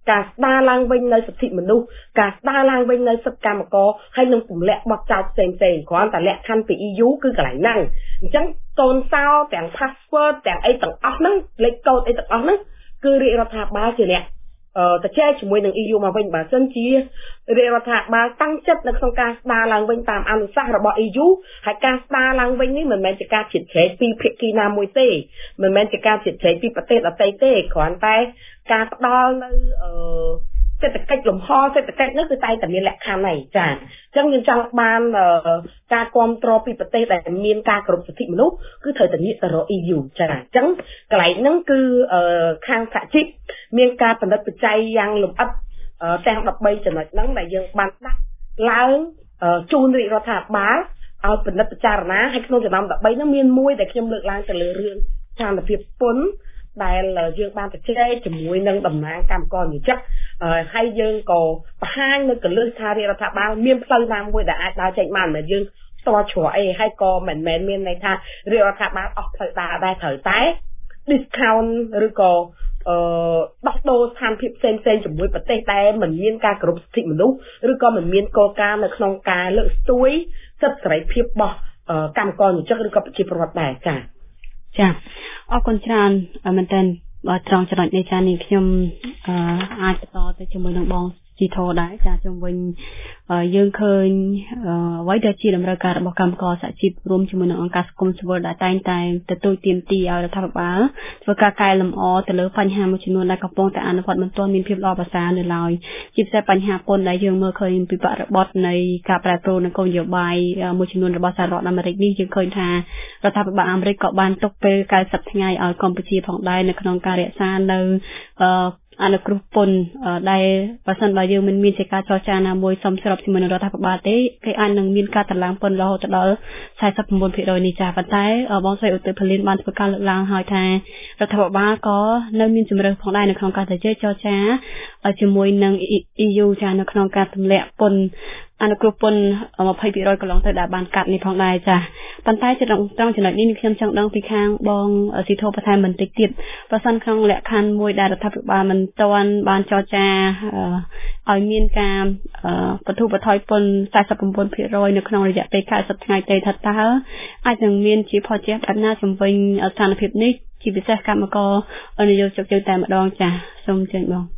ការស្ដារឡើងវិញនៅសិទ្ធិមនុស្សការស្ដារឡើងវិញនៅសិទ្ធិកម្មករហើយនឹងទម្លាក់បទចោទផ្សេងផ្សេងគ្រាន់តែលក្ខខណ្ឌពី E U គឺកន្លែងហ្នឹងអញ្ចឹងកូនសោទាំង password ទាំងអីទាំងអស់ហ្នឹងលេខកូដអីទាំងអស់ហ្នឹងគឺរាជរដ្ឋាភិបាលជាអ្នកអឺទៅចែកជាមួយនឹង E U មកវិញបើសិនជារាជរដ្ឋាភិបាលតាំងចិត្តនៅក្នុងការស្ដារឡើងវិញតាមអនុសាសន៍របស់ E U ហើយការស្ដារឡើងវិញនេះមិនមែនជាការជ្រៀតជ្រែកពីភាគីណាមួយទេមិនមែនជាការជ្រៀតជ្រែកពីប្រទេសដទៃទេគ្រាន់តែការផ្ដល់នៅអឺសេដ្ឋកិច្ចលំហសេដ្ឋកិច្ចនោះគឺតែតែមានលក្ខខណ្ឌហើយចាអញ្ចឹងយើងចង់បានការគ្រប់គ្រងពីប្រទេសដែលមានការគោរពសិទ្ធិមនុស្សគឺត្រូវតែងាកទៅរក E U ចាអញ្ចឹងកន្លែងហ្នឹងគឺខាងសហជីពមានការបណ្ឌិតបច្ច័យយ៉ាងលម្អិតទាំង13ចំណុចហ្នឹងដែលយើងបានដាក់ឡើងជូនរាជរដ្ឋាភិបាលឲ្យពិនិត្យពិចារណាហើយក្នុងចំណោម13ហ្នឹងមានមួយដែលខ្ញុំលើកឡើងទៅលើរឿងស្ថានភាពពន្ធដែលយើងបានទៅជែកជាមួយនឹងតំណាងកម្មករនិយោជិតហើយយើងក៏បង្ហាញនៅកលឹះថារាជរដ្ឋាភិបាលមានផ្លូវណាមួយដែលអាចដើរចេញបានមិនយើងស្ទាល់ជ្រោះអីហើយក៏មិនមែនមានន័យថារាជរដ្ឋាភិបាលអស់ផ្លូវដើរដែរត្រូវតែ discount ឬក៏អឺដោះដូរស្ថានភាពផ្សេងផ្សេងជាមួយប្រទេសដែលមិនមានការគោរពសិទ្ធិមនុស្សឬក៏មិនមានគោលការណ៍នៅក្នុងការលើកស្ទួយសិទ្ធិសេរីភាពរបស់កម្មករនិយោជិតឬក៏ប្រជាពលរដ្ឋដែរចា៎ចាអរគុណច្រើនមែនតើត្រង់ចំណុចនេះចានេះខ្ញុំអាចបន្តទៅជាមួយនឹងបងជីធរដែរចាជុំវិញយើងឃើញអ្វីដែលជាតម្រូវការរបស់កម្មករសហជីពរួមជាមួយនឹងអង្គការសង្គមស៊ីវិលដែលតែងតែទទួលទាមទារឲ្យរដ្ឋាភិបាលធ្វើការកែលម្អទៅលើបញ្ហាមួយចំនួនដែលកំពុងតែអនុវត្តមិនទាន់មានភាពល្អប្រសើរនៅឡើយជាពិសេសបញ្ហាពន្ធដែលយើងមើលឃើញពីបរិបទនៃការប្រែប្រួលនៃគោលនយោបាយមួយចំនួនរបស់សហរដ្ឋអាមេរិកនេះយើងឃើញថារដ្ឋាភិបាលអាមេរិកក៏បានទុកពេលកៅសិបថ្ងៃឲ្យកម្ពុជាផងដែរនៅក្នុងការរក្សានៅអនុគ្រោះពន្ធដែលបើសិនបើយើងមិនមានជាការចរចាណាមួយសមស្របជាមួយនឹងរដ្ឋាភិបាលទេគេអាចនឹងមានការតម្លើងពន្ធរហូតដល់ 49% នេះចាប៉ុន្តែបងស្រីឧទ្ទិពលីនបានធ្វើការលើកឡើងហើយថារដ្ឋាភិបាលក៏នៅមានជំរឿនផងដែរនៅក្នុងការទៅចរចាជាមួយនឹង E U ចានៅក្នុងការទម្លាក់ពន្ធអនុគ្រោះពន្ធ 20% កន្លងទៅដែលបានកាត់នេះផងដែរចាប៉ុន្តែចំណុចត្រង់ចំណុចនេះខ្ញុំចង់ដឹងពីខាងបងស៊ីធោបន្ថែមបន្តិចទៀតបើសិនក្នុងលក្ខខណ្ឌមួយដែលរដ្ឋាភិបាលមិនទាន់បានចរចាឲ្យមានការបន្ធូរបន្ថយពន្ធ 49% នៅក្នុងរយៈពេល 90 ថ្ងៃទេថាតើអាចនឹងមានជាផលជះបែបណាជំវិញស្ថានភាពនេះជាពិសេសកម្មករនយោជិតយើងតែម្ដងចាសូមជើញបង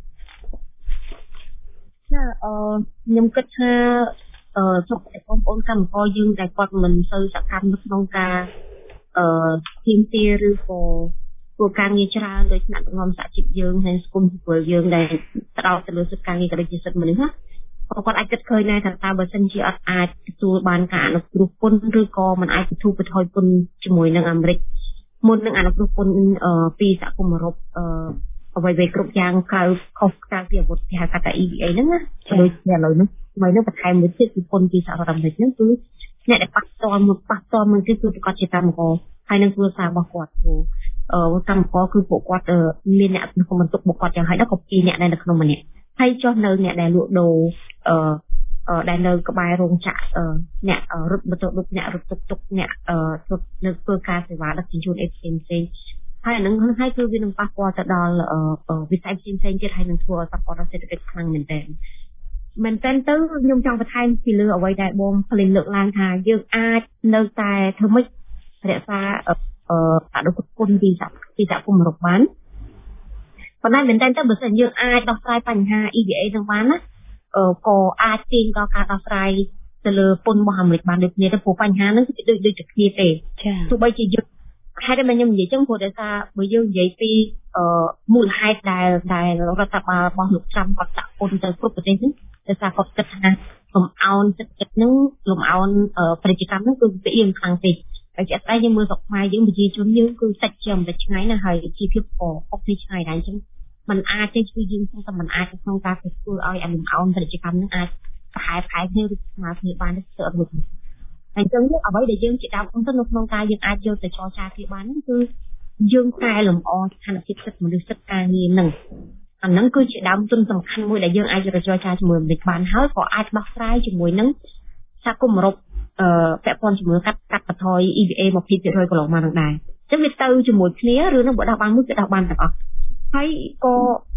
ចាអឺខ្ញុំគិតថាអឺសុខតែបងប្អូនកម្មករយើងតែគាត់មិនសូវសកម្មនៅក្នុងការអឺទីមទាឬក៏ធ្វើការងារច្រើនដោយថ្នាក់ដឹកនាំសហជីពយើងហើយសង្គមស៊ីវិលយើងដែលផ្ដោតទៅលើសិទ្ធិការងារក៏ដូចជាសិទ្ធិមនុស្សណាគាត់អាចគិតឃើញដែរថាតើបើសិនជាអត់អាចទទួលបានការអនុគ្រោះពន្ធឬក៏មិនអាចទទួលបន្ថយពន្ធជាមួយនឹងអាមេរិកមុននឹងអនុគ្រោះពន្ធពីសហគមន៍អឺរ៉ុបអឺអ្វីៗគ្រប់យ៉ាងក្រៅខុសក្រៅពីអាវុធគេហៅថា E B A ហ្នឹងណាដូចជាឥឡូវនេះថ្មីនេះបន្ថែមមួយទៀតពីពន្ធពីសហរដ្ឋអាមេរិកហ្នឹងគឺអ្នកដែលប៉ះតល់មួយប៉ះតល់មួយទៀតគឺប្រកាសជាកម្មករហើយនឹងគ្រួសាររបស់គាត់ព្រោះអឺកម្មករគឺពួកគាត់មានអ្នកក្នុងបន្ទុករបស់គាត់យ៉ាងហើយដល់ក៏ពីរអ្នកដែលនៅក្នុងម្នាក់ហើយចុះនៅអ្នកដែលលក់ដូរអឺដែលនៅក្បែររោងចក្រអ្នករត់ម៉ូតូឌុបអ្នករត់តុកតុកអ្នកនៅធ្វើការសេវាដឹកជញ្ជូនអីផ្សេងផ្សេងហើយអានឹងហើយគឺវានឹងប៉ះពាល់ទៅដល់វិស័យផ្សេងផ្សេងទៀតហើយនឹងធ្វើឲ្យប៉ះពាល់ដល់សេដ្ឋកិច្ចខ្លាំងមែនទែនមែនទែនទៅខ្ញុំចង់បន្ថែមពីលើអ្វីដែលបងភ្លេងលើកឡើងថាយើងអាចនៅតែធ្វើម៉េចរក្សាអនុគ្រោះពន្ធពីពីសហគមន៍អឺរ៉ុបបានប៉ុន្តែមែនទែនទៅបើសិនយើងអាចដោះស្រាយបញ្ហា E B A នឹងបានណាក៏អាចទាញដល់ការដោះស្រាយទៅលើពន្ធរបស់អាមេរិកបានដូចគ្នាទៅព្រោះបញ្ហាហ្នឹងគឺដូចដូចតែគ្នាទេទោះបីជាយើងហេតុតែខ្ញុំនិយាយចឹងព្រោះដោយសារបើយើងនិយាយពីមូលហេតុដែលដែលរដ្ឋាភិបាលរបស់លោកចាំគាត់ដាក់ពន្ធទៅគ្រប់ប្រទេសហ្នឹងដោយសារគាត់គិតថាលំអោនចិត្តចិត្តហ្នឹងលំអោនប្រជាកម្មហ្នឹងគឺវាអៀងខ្លាំងពេកហើយជាក់ស្ដែងយើងមើលស្រុកខ្មែរយើងប្រជាជនយើងគឺសាច់ជាមិនឆ្ងាយណាស់ហើយជីវភាពក៏អុកនេះឆ្ងាយដែរអញ្ចឹងมันអាចទេគឺយើងគង់តែมันអាចក្នុងការធ្វើឲ្យអាលំអោនប្រជាកម្មហ្នឹងអាចប្រហែលប្រហែលគ្នាឬស្មើគ្នាបានទៅអត់រួចហើយអញ្ចឹងអ្វីដែលយើងជាដើមទៅនៅក្នុងការយើងអាចយកទៅចរចាគ្នាបានគឺយើងកែលម្អស្ថានភាពសិទ្ធិមនុស្សសិទ្ធិការងារហ្នឹងអាហ្នឹងគឺជាដើមទុនសំខាន់មួយដែលយើងអាចយកទៅចរចាជាមួយអាមេរិកបានហើយក៏អាចដោះស្រាយជាមួយនឹងសហគមន៍អឺរ៉ុបអឺពាក់ព័ន្ធជាមួយកាត់កាត់បន្ថយ E B A ยี่สิบเปอร์เซ็นต์ កន្លងមកនឹងដែរអញ្ចឹងវាទៅជាមួយគ្នាឬនឹងបើដោះបានមួយគឺដោះបានទាំងអស់ហើយក៏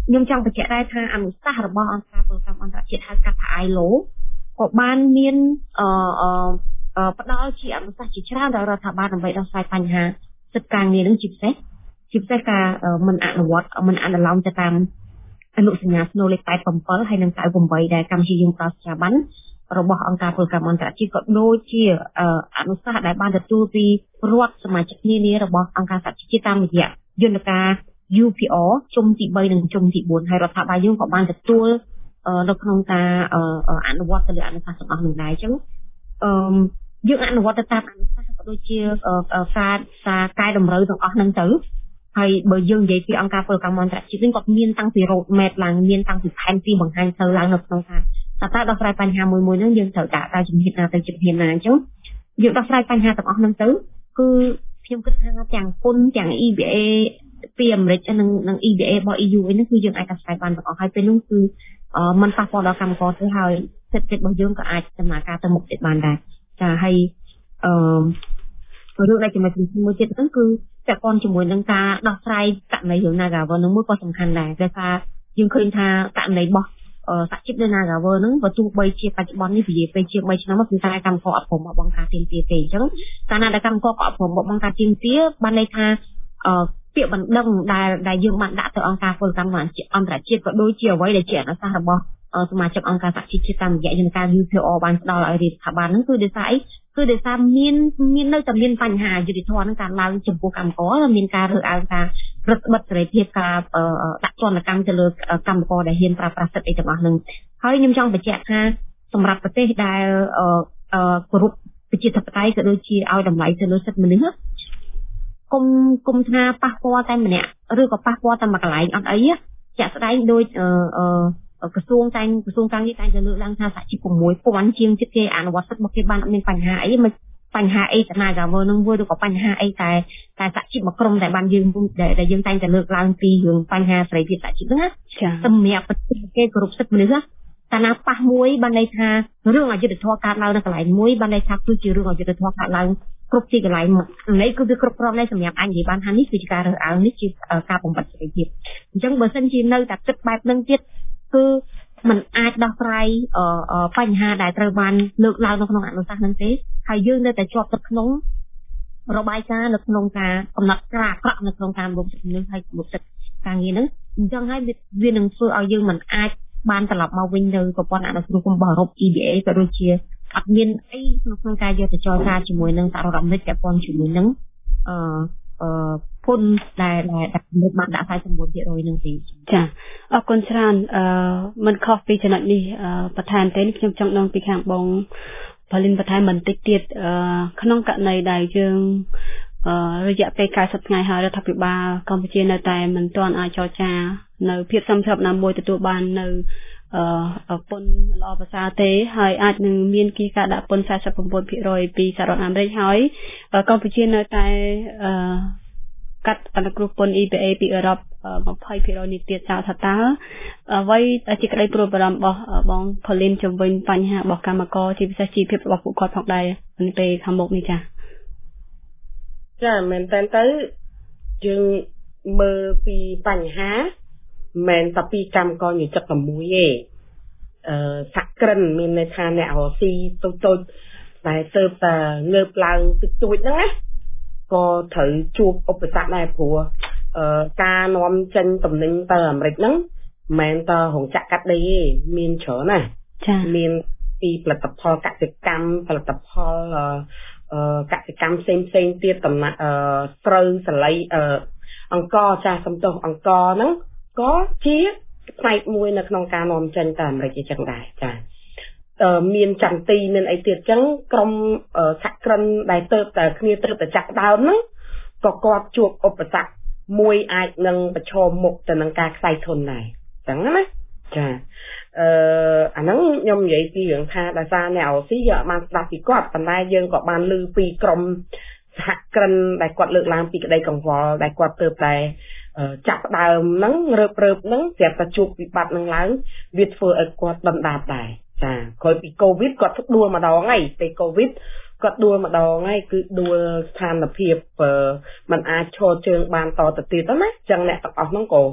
ខ្ញុំចង់បញ្ជាក់ដែរថាអនុសាសន៍របស់អង្គការពលកម្មអន្តរជាតិហៅកាត់ថា ไอ แอล โอ ក៏បានមានអឺអឺផ្ដល់ជាអនុសាសន៍ជាច្រើនដល់រដ្ឋាភិបាលដើម្បីដោះស្រាយបញ្ហាសិទ្ធិការងារនឹងជាពិសេសជាពិសេសការមិនអនុវត្តមិនអនុលោមទៅតាមអនុសញ្ញាស្នូលលេខแปดสิบเจ็ดហើយនិងเก้าสิบแปดដែលកម្ពុជាយើងប្រកាសស្ថាប័នរបស់អង្គការពលកម្មអន្តរជាតិក៏ដូចជាអនុសាសន៍ដែលបានទទួលពីរដ្ឋសមាជិកនានារបស់អង្គការសហជីវជាតិតាមរយៈយន្តការ ยู พี อาร์ ជុំទី3និងជុំទី4ហើយរដ្ឋាភិបាលយើងក៏បានទទួលនៅក្នុងការអនុវត្តទៅលើអនុសាសន៍ទាំងអស់នោះដែរអញ្ចឹងអឺយើងអនុវត្តទៅតាមអនុសាសន៍ក៏ដូចជាការការកែតម្រូវទាំងអស់ហ្នឹងទៅហើយបើយើងនិយាយពីអង្គការពលកម្មអន្តរជាតិវិញគាត់មានតាំងពី road map ឡើងមានតាំងពីផែនទីបង្ហាញទៅឡើងនៅក្នុងការតើតើដោះស្រាយបញ្ហាមួយមួយហ្នឹងយើងត្រូវដាក់តាមជំហានណាទៅជំហានណាអញ្ចឹងយើងដោះស្រាយបញ្ហាទាំងអស់ហ្នឹងទៅគឺខ្ញុំគិតថាទាំងគុណទាំង อี บี เอ ពីអាមេរិកនិងនិង อี บี เอ របស់ อี ยู វិញហ្នឹងគឺយើងអាចដោះស្រាយបានទាំងអស់ហើយពេលនោះគឺมันប៉ះពាល់ដល់កម្មករទៅហើយសេដ្ឋកិច្ចរបស់យើងក៏អាចដំណើរការទៅមុខទៀតបានដែរចាហើយអឺរឿងដែលចំណុចមួយទៀតហ្នឹងគឺពាក់ព័ន្ធជាមួយនឹងការដោះស្រាយករណីរឿង Nagavel នឹងមួយក៏សំខាន់ដែរដោយសារយើងឃើញថាករណីរបស់សហជីពនៅ Nagavel ហ្នឹងបើទោះបីជាបច្ចុប្បន្ននេះវាពេលជា3ឆ្នាំមកគឺតែកម្មករអត់ព្រមមកបង្ការទាមទារទេអញ្ចឹងកាលណាដែលកម្មករក៏អត់ព្រមមកបង្ការទាមទារបានន័យថាអឺពាក្យបណ្ដឹងដែលដែលយើងបានដាក់ទៅអង្គការពលកម្មអន្តរជាតិក៏ដូចជាអ្វីដែលជាអនុសាសន៍របស់សមាជិកអង្គការសហជីវជាតិតាមរយៈយន្តការ ยู พี អាร์ បានផ្ដល់ឲ្យរដ្ឋាភិបាលហ្នឹងគឺដោយសារអីគឺដោយសារមានមាននៅតែមានបញ្ហាយុត្តិធម៌ហ្នឹងការឡើងចំពោះកម្មករមានការរើសអើងការរឹតបន្តឹងសេរីភាពការដាក់ទណ្ឌកម្មទៅលើកម្មករដែលហ៊ានប្រើប្រាស់សិទ្ធិអីទាំងអស់ហ្នឹងហើយខ្ញុំចង់បញ្ជាក់ថាសម្រាប់ប្រទេសដែលគោរពប្រជាធិបតេយ្យក៏ដូចជាឲ្យតម្លៃទៅលើសិទ្ធិមនុស្សគុំគុំថាប៉ះពាល់តែម្នាក់ឬក៏ប៉ះពាល់តែមួយកន្លែងអត់អីចាក់ស្ដែងដូចអឺក្រសួងតែក្រសួងការងារតែទៅលើកឡើងថាសហជីព៦ពាន់ជាងទៀតគេអនុវត្តសិទ្ធិរបស់គេបានអត់មានបញ្ហាអីមិនបញ្ហាអីតាណាកាវើនឹងមួយឬក៏បញ្ហាអីតែតែសហជីពមួយក្រុមដែលបានយើងដែលយើងតែងតែលើកឡើងពីរឿងបញ្ហាសេរីភាពសហជីពហ្នឹងណាសម្រាប់ប្រទេសគេគោរពសិទ្ធិមនុស្សតាណាប៉ះមួយបានន័យថារឿងអយុត្តិធម៌កើតឡើងនៅកន្លែងមួយបានន័យថាគឺជារឿងអយុត្តិធម៌កើតឡើងគ្រប់ទីកន្លែងមកនេះគឺវាគ្រប់គ្រាន់ដែរសម្រាប់អញនិយាយបានថានេះគឺជាការរើសអើងនេះជាការបំបត្តិសេរីភាពអញ្ចឹងបើសិនជានៅតែគិតបែបហ្នឹងទៀតគឺมันអាចដោះស្រាយបញ្ហាដែលត្រូវបានលើកឡើងនៅក្នុងអនុសាសន៍ហ្នឹងទេហើយយើងនៅតែជាប់ទឹកក្នុងរបាយការណ៍នៅក្នុងការកំណត់ការអាក្រក់នៅក្នុងការរំលោភសិទ្ធិមនុស្សហើយរំលោភសិទ្ធិការងារហ្នឹងអញ្ចឹងហើយវានឹងធ្វើឲ្យយើងមិនអាចបានត្រឡប់មកវិញនៅប្រព័ន្ធអនុគ្រោះរបស់អឺរ៉ុប อี บี เอ ក៏ដូចជាអត់មានអីក្នុងការយកទៅចរចាជាមួយនឹងសហរដ្ឋអាមេរិកពាក់ព័ន្ធជាមួយនឹងអឺអឺភុនដែលដែលបានដាក់ខ្សែសម្បូរភាគរយនឹងទីចាអរគុណច្រើនអឺមិនខុសពីចំណុចនេះបន្ថែមទេខ្ញុំចង់ដឹងពីខាងបងផលិនបន្ថែមបន្តិចទៀតអឺក្នុងករណីដែលយើងអឺរយៈពេលเก้าสิบថ្ងៃហើយរដ្ឋាភិបាលកម្ពុជានៅតែមិនទាន់អាចចរចានៅភាពសមស្របណាមួយទទួលបាននៅអឺពន្ធល្អប្រសើរទេហើយអាចនឹងមានគីការដាក់ពន្ធสี่สิบเก้าភាគរយពីសហរដ្ឋអាមេរិកហើយកម្ពុជានៅតែអឺកាត់អនុគ្រោះពន្ធ อี บี เอ ពីអឺរ៉ុបยี่สิบភាគរយនេះទៀតចោលថាតើអ្វីជាក្តីព្រួយបារម្ភរបស់បងផលិនជំវិញបញ្ហារបស់កម្មករជាពិសេសជីវភាពរបស់ពួកគាត់ផងដែរនៅពេលខាងមុខនេះចាចាមែនតើទៅយើងមើលពីបញ្ហាមែនតែពីកម្មករនិយោជិតតែមួយទេអឺសាក់ក្រិនមានន័យថាអ្នករស់ស៊ីតូចតូចដែលទៅតែងើបឡើងតិចតួចហ្នឹងណាក៏ត្រូវជួបឧបសគ្គដែរព្រោះអឺការនាំចេញតំណែងទៅអាមេរិកហ្នឹងមិនមែនតែរោងចក្រកាត់ដេរទេមានច្រើនណាចាមានពីផលិតផលកសិកម្មផលិតផលអឺកសិកម្មផ្សេងផ្សេងទៀតតំណាក់អឺស្រូវសលៃអឺអង្គរចាស់សំទោសអង្គរហ្នឹងក៏ជាផ្នែកមួយនៅក្នុងការនាំចេញទៅអាមេរិកអញ្ចឹងដែរចាអឺមានចន្ទទីមានអីទៀតអញ្ចឹងក្រុមសហគ្រិនដែលទៅតែគ្នាទៅតែចាក់ដើមហ្នឹងក៏គាត់ជួបឧបសគ្គមួយអាចនឹងប្រឈមមុខទៅនឹងការខ្សែធនដែរអញ្ចឹងណាចាអឺអាហ្នឹងខ្ញុំនិយាយពីរឿងថាដោយសារអ្នកអូស៊ីយកបានស្ដាប់ពីគាត់ប៉ុន្តែយើងក៏បានឮពីក្រុមសហគ្រិនដែលគាត់លើកឡើងពីក្តីកង្វល់ដែលគាត់ទៅតែចាប់ដើមហ្នឹងរើបរើបហ្នឹងស្រាប់តែជួបវិបត្តិហ្នឹងឡើងវាធ្វើឲ្យគាត់ដុនដាបដែរចាក្រោយពីកូវីដគាត់ដួលម្ដងហើយពេលកូវីដគាត់ដួលម្ដងហើយគឺដួលស្ថានភាពมันអាចឈរជើងបានតទៅទៀតណាអញ្ចឹងអ្នកទាំងអស់ហ្នឹងក៏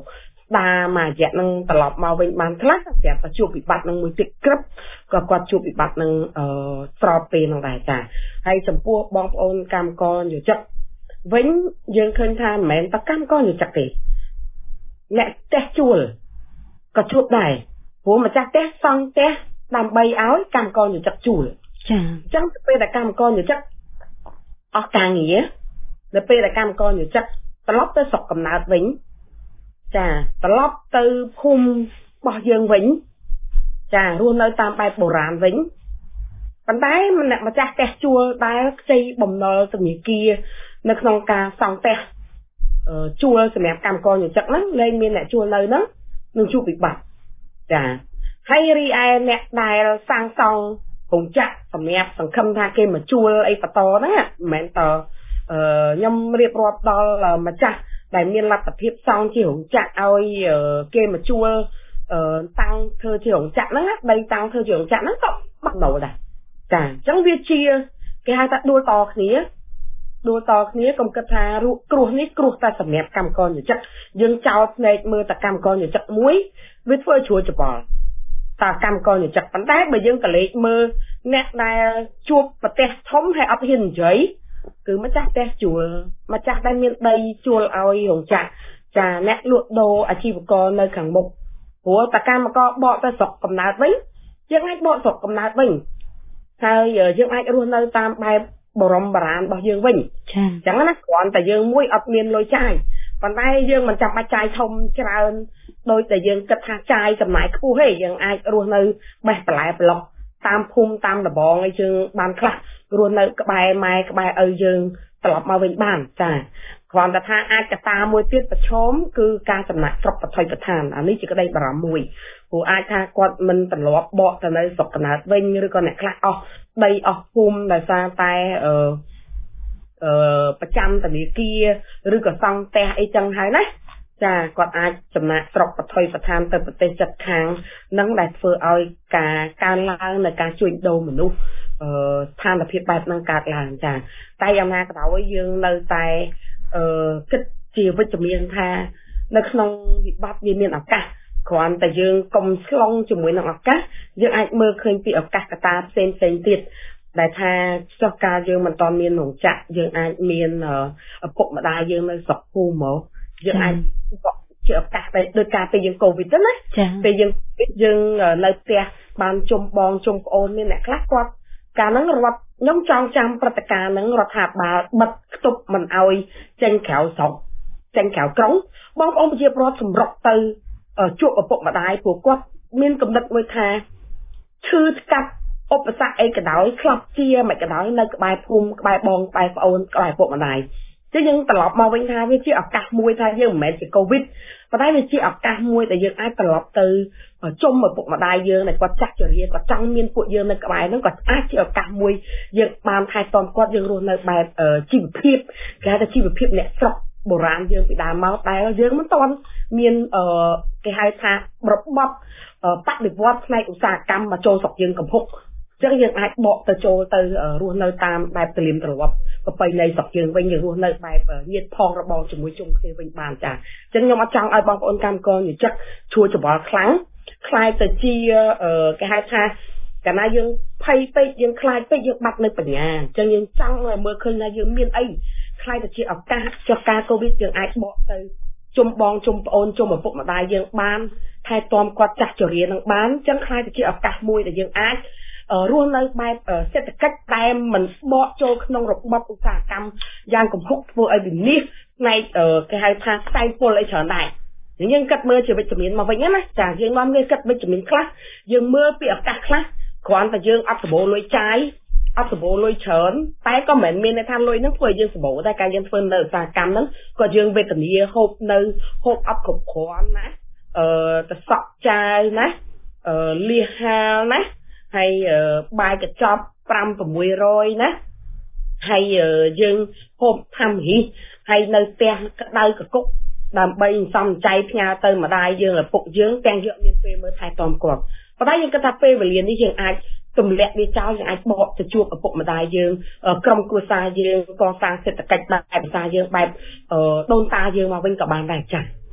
ដាមួយរយៈនឹងត្រឡប់មកវិញបានខ្លះប្រាប់ថាជួបវិបត្តិនឹងមួយទៀតក្រឹបក៏គាត់ជួបវិបត្តិនឹងអឺស្របពេលនោះដែរចាហើយចំពោះបងប្អូនកម្មករយោជិកវិញយើងឃើញថាមិនមែនតែកម្មករយោជិកទេអ្នកផ្ទះជួលក៏ជួបដែរព្រោះម្ចាស់ផ្ទះសង់ផ្ទះដើម្បីឲ្យកម្មករយោជិកជួលចាអញ្ចឹងពេលដែលកម្មករយោជិកអស់ការងារដល់ពេលដែលកម្មករយោជិកត្រឡប់ទៅស្រុកកំណើតវិញចាត្រឡប់ទៅភូមិរបស់យើងវិញចារស់នៅតាមបែបបុរាណវិញប៉ុន្តែអ្នកម្ចាស់ផ្ទះជួលដែលខ្ចីបំណុលធនាគារនៅក្នុងការសង់ផ្ទះជួលសម្រាប់កម្មករយោជិកហ្នឹងលែងមានអ្នកជួលនៅហ្នឹងនឹងជួបវិបត្តិចាហើយរីឯអ្នកដែលសាងសង់រោងចក្រសម្រាប់សង្ឃឹមថាគេមកជួលអីបន្តហ្នឹងមិនមែនតខ្ញុំរៀបរាប់ដល់ម្ចាស់ដែលមានលទ្ធភាពសង់ជារោងចក្រឲ្យគេមកជួលតាំងធ្វើជារោងចក្រហ្នឹងដីតាំងធ្វើជារោងចក្រហ្នឹងក៏បាក់ដោដែរចាអញ្ចឹងវាជាគេហៅថាដួលតគ្នាដួលតគ្នាកុំគិតថាគ្រោះនេះគ្រោះតែសម្រាប់កម្មករយោជិកយើងចោលភ្នែកមើលតែកម្មករយោជិកមួយវាធ្វើឲ្យជ្រួលច្បល់តើកម្មករយោជិកប៉ុន្តែបើយើងក៏លេខមើលអ្នកដែលជួបប្រទេសធំហើយអត់ហ៊ាននិយាយគឺម្ចាស់ផ្ទះជួលម្ចាស់ដែលមានដីជួលឲ្យរោងចក្រចាអ្នកលក់ដូរអាជីវករនៅខាងមុខព្រោះតកម្មករបកទៅស្រុកកំណើតវិញយើងអាចបកស្រុកកំណើតវិញហើយយើងអាចរស់នៅតាមបែបបរមបរាណរបស់យើងវិញចាអញ្ចឹងណាគ្រាន់តែយើងមួយអត់មានលុយចាយប៉ុន្តែយើងមិនចាំបាច់ចាយធំច្រើនដោយតែយើងគិតថាចាយចំណាយខ្ពស់ទេយើងអាចរស់នៅបេះបន្លែប្លុកតាមភូមិតាមដបងឲ្យយើងបានខ្លះរស់នៅក្បែរម៉ែក្បែរឪយើងត្រឡប់មកវិញបានចាគ្រាន់តែថាអាចកត្តាមួយទៀតប្រឈមគឺការចំណាក់ស្រុកបឋិបឋានអានេះជាក្តីបារម្ភមួយព្រោះអាចថាគាត់មិនទម្លាប់បកទៅនៅស្រុកកំណើតវិញឬក៏អ្នកខ្លះអស់ដីអស់ភូមិដោយសារតែអឺអឺប្រចាំធនាគារឬក៏សង់ផ្ទះអីចឹងហើយណាចាគាត់អាចចំណាក់ស្រុកបឋិបឋានទៅប្រទេសជិតខាងនឹងដែលធ្វើឲ្យការកើនឡើងនៃការជួញដូរមនុស្សអឺស្ថានភាពបែបហ្នឹងកើតឡើងចាតែយ៉ាងណាក៏ដោយយើងនៅតែអឺគិតជាវិជ្ជមានថានៅក្នុងវិបត្តិវាមានឱកាសគ្រាន់តែយើងកុំឆ្លងជាមួយនឹងឱកាសយើងអាចមើលឃើញពីឱកាសកត្តាផ្សេងផ្សេងទៀតដែលថាចុះការយើងមិនតន់មានរោងចក្រយើងអាចមានឪពុកម្ដាយយើងនៅស្រុកភូមិមកយើងអាចជាឱកាសដែលដោយការពេលយើងកូវីដហ្នឹងណាពេលយើងយើងនៅផ្ទះបានជុំបងជុំប្អូនមានអ្នកខ្លះគាត់កាលហ្នឹងរដ្ឋខ្ញុំចង់ចាំព្រឹត្តិការណ៍ហ្នឹងរដ្ឋាភិបាលបិទខ្ទប់មិនអោយចេញក្រៅស្រុកចេញក្រៅក្រុងបងប្អូនប្រជាពលរដ្ឋសម្រុកទៅជួបឪពុកម្ដាយព្រោះគាត់មានកំណត់មួយថាឈឺស្កាត់ឧបសគ្គអីក៏ដោយខ្លះជាមិនក៏ដោយនៅក្បែរភូមិក្បែរបងក្បែរប្អូនក្បែរឪពុកម្ដាយចឹងយើងត្រឡប់មកវិញថាវាជាឱកាសមួយថាយើងមិនមែនជាកូវីដប៉ុន្តែវាជាឱកាសមួយដែលយើងអាចត្រឡប់ទៅជុំឪពុកម្ដាយយើងដែលគាត់ចាស់ជរាគាត់ចង់មានពួកយើងនៅក្បែរហ្នឹងគាត់អាចជាឱកាសមួយយើងបានថែទាំគាត់យើងរស់នៅបែបជីវភាពគេហៅថាជីវភាពអ្នកស្រុកបុរាណយើងពីដើមមកដែលយើងមិនទាន់មានគេហៅថារបបបដិវត្តផ្នែកឧស្សាហកម្មមកចូលស្រុកយើងកំពុកចឹងយើងអាចបកទៅចូលទៅរស់នៅតាមបែបទលាមត្រឡប់ប្រពៃណីស្រុកយើងវិញយើងរស់នៅបែបញាតិផងរបងជាមួយជុំគ្នាវិញបានចាអញ្ចឹងខ្ញុំអត់ចង់ឲ្យបងប្អូនកម្មករនិយាយឈួរច្បល់ខ្លាំងខ្លាយទៅជាគេហៅថាកាលណាយើងភ័យពេកយើងខ្លាចពេកយើងបាត់នៅបញ្ញាអញ្ចឹងយើងចង់ឲ្យមើលឃើញថាយើងមានអីខ្លាយទៅជាឱកាសចុះការកូវីដយើងអាចបកទៅជុំបងជុំប្អូនជុំឪពុកម្ដាយយើងបានថែទាំគាត់ចាស់ជរានឹងបានអញ្ចឹងខ្លាយទៅជាឱកាសមួយដែលយើងអាចរស់នៅបែបសេដ្ឋកិច្ចតែមិនបកចូលក្នុងរបបឧស្សាហកម្មយ៉ាងកំហុកធ្វើឲ្យវិនិច្ឆ័យផ្នែកគេហៅថាផ្សែងពុលអីច្រើនដែរយើងគិតមើលជាវិជ្ជមានមកវិញណាចាយើងនាំគ្នាគិតវិជ្ជមានខ្លះយើងមើលពីឱកាសខ្លះគ្រាន់តែយើងអត់សម្បូរលុយចាយអត់សម្បូរលុយច្រើនតែក៏មិនមានន័យថាលុយហ្នឹងធ្វើឲ្យយើងសម្បូរតែការយើងធ្វើនៅឧស្សាហកម្មហ្នឹងក៏យើងវេទនាហូបនៅហូបអត់គ្រប់គ្រាន់ណាអឺទៅសក់ចាយណាអឺលៀសហាលណាហើយបាយកញ្ចប់five six hundredណាហើយយើងហូបថាមរីហើយនៅផ្ទះក្តៅកគុកដើម្បីសំចៃផ្ញើទៅម្ដាយយើងឪពុកយើងទាំងយកមានពេលមើលថែទាំគាត់ប៉ុន្តែយើងគិតថាពេលវេលានេះយើងអាចទម្លាក់វាចោលយើងអាចបកទៅជួបឪពុកម្ដាយយើងក្រុមគ្រួសារយើងកសាងសេដ្ឋកិច្ចបែបភាសាយើងបែបដូនតាយើងមកវិញក៏បានដែរចា៎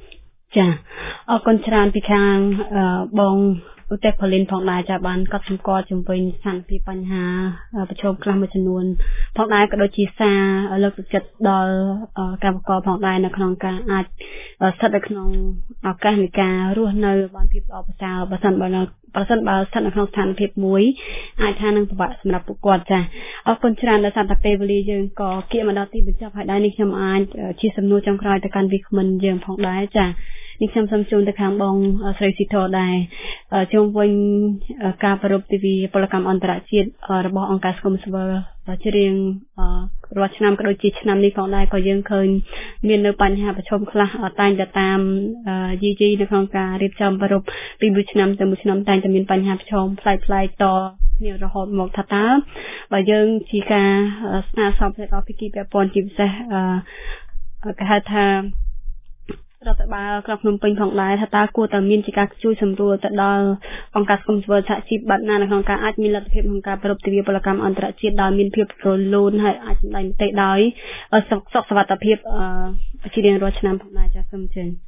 ចាអរគុណច្រើនពីខាងបងឧទាហរណ៍ផងដែរចាបានកត់សម្គាល់ជំវិញស្ថានភាពបញ្ហាប្រឈមខ្លះមួយចំនួនផងដែរក៏ដូចជាសារលើកទឹកចិត្តដល់កម្មករផងដែរនៅក្នុងការអាចស្ថិតនៅក្នុងឱកាសនៃការរស់នៅបានភាពល្អប្រសើរបើសិនបើប្រសិនបើស្ថិតនៅក្នុងស្ថានភាពមួយអាចថានឹងពិបាកសម្រាប់ពួកគាត់ចាអរគុណច្រើនដែលសារតែពេលវេលាយើងក៏គៀកមកដល់ទីបញ្ចប់ហើយដែរនេះខ្ញុំអាចជាសំណួរចុងក្រោយទៅកាន់វិក្កាមយើងផងដែរចានេះខ្ញុំសូមជូនទៅខាងបងស្រីស៊ីធដែរជុំវិញការប្រពៃទិវាពលកម្មអន្តរជាតិរបស់អង្គការសង្គមស៊ីវិលជារៀងរាល់ឆ្នាំក៏ដូចជាឆ្នាំនេះផងដែរក៏យើងឃើញមាននៅបញ្ហាប្រឈមខ្លះតែងតែតាមយីយីនៅក្នុងការរៀបចំប្រពៃពីមួយឆ្នាំទៅមួយឆ្នាំតែងតែមានបញ្ហាប្រឈមផ្លែកផ្លែកតគ្នារហូតមកថាតើបើយើងជាការស្នើសុំទៅដល់ភាគីពាក់ព័ន្ធជាពិសេសគេហៅថារដ្ឋបាលក្រុងភ្នំពេញផងដែរថាតើគួរតែមានជាការជួយសម្រួលទៅដល់អង្គការសង្គមស៊ីវិលសហជីពបាត់ណានៅក្នុងការអាចមានលទ្ធភាពក្នុងការប្រពៃទិវាពលកម្មអន្តរជាតិដោយមានភាពរលូនហើយអាចសម្ដែងមតិដោយសុខសុវត្ថិភាពជារៀងរាល់ឆ្នាំផងដែរចាសសូមអញ្ជើញ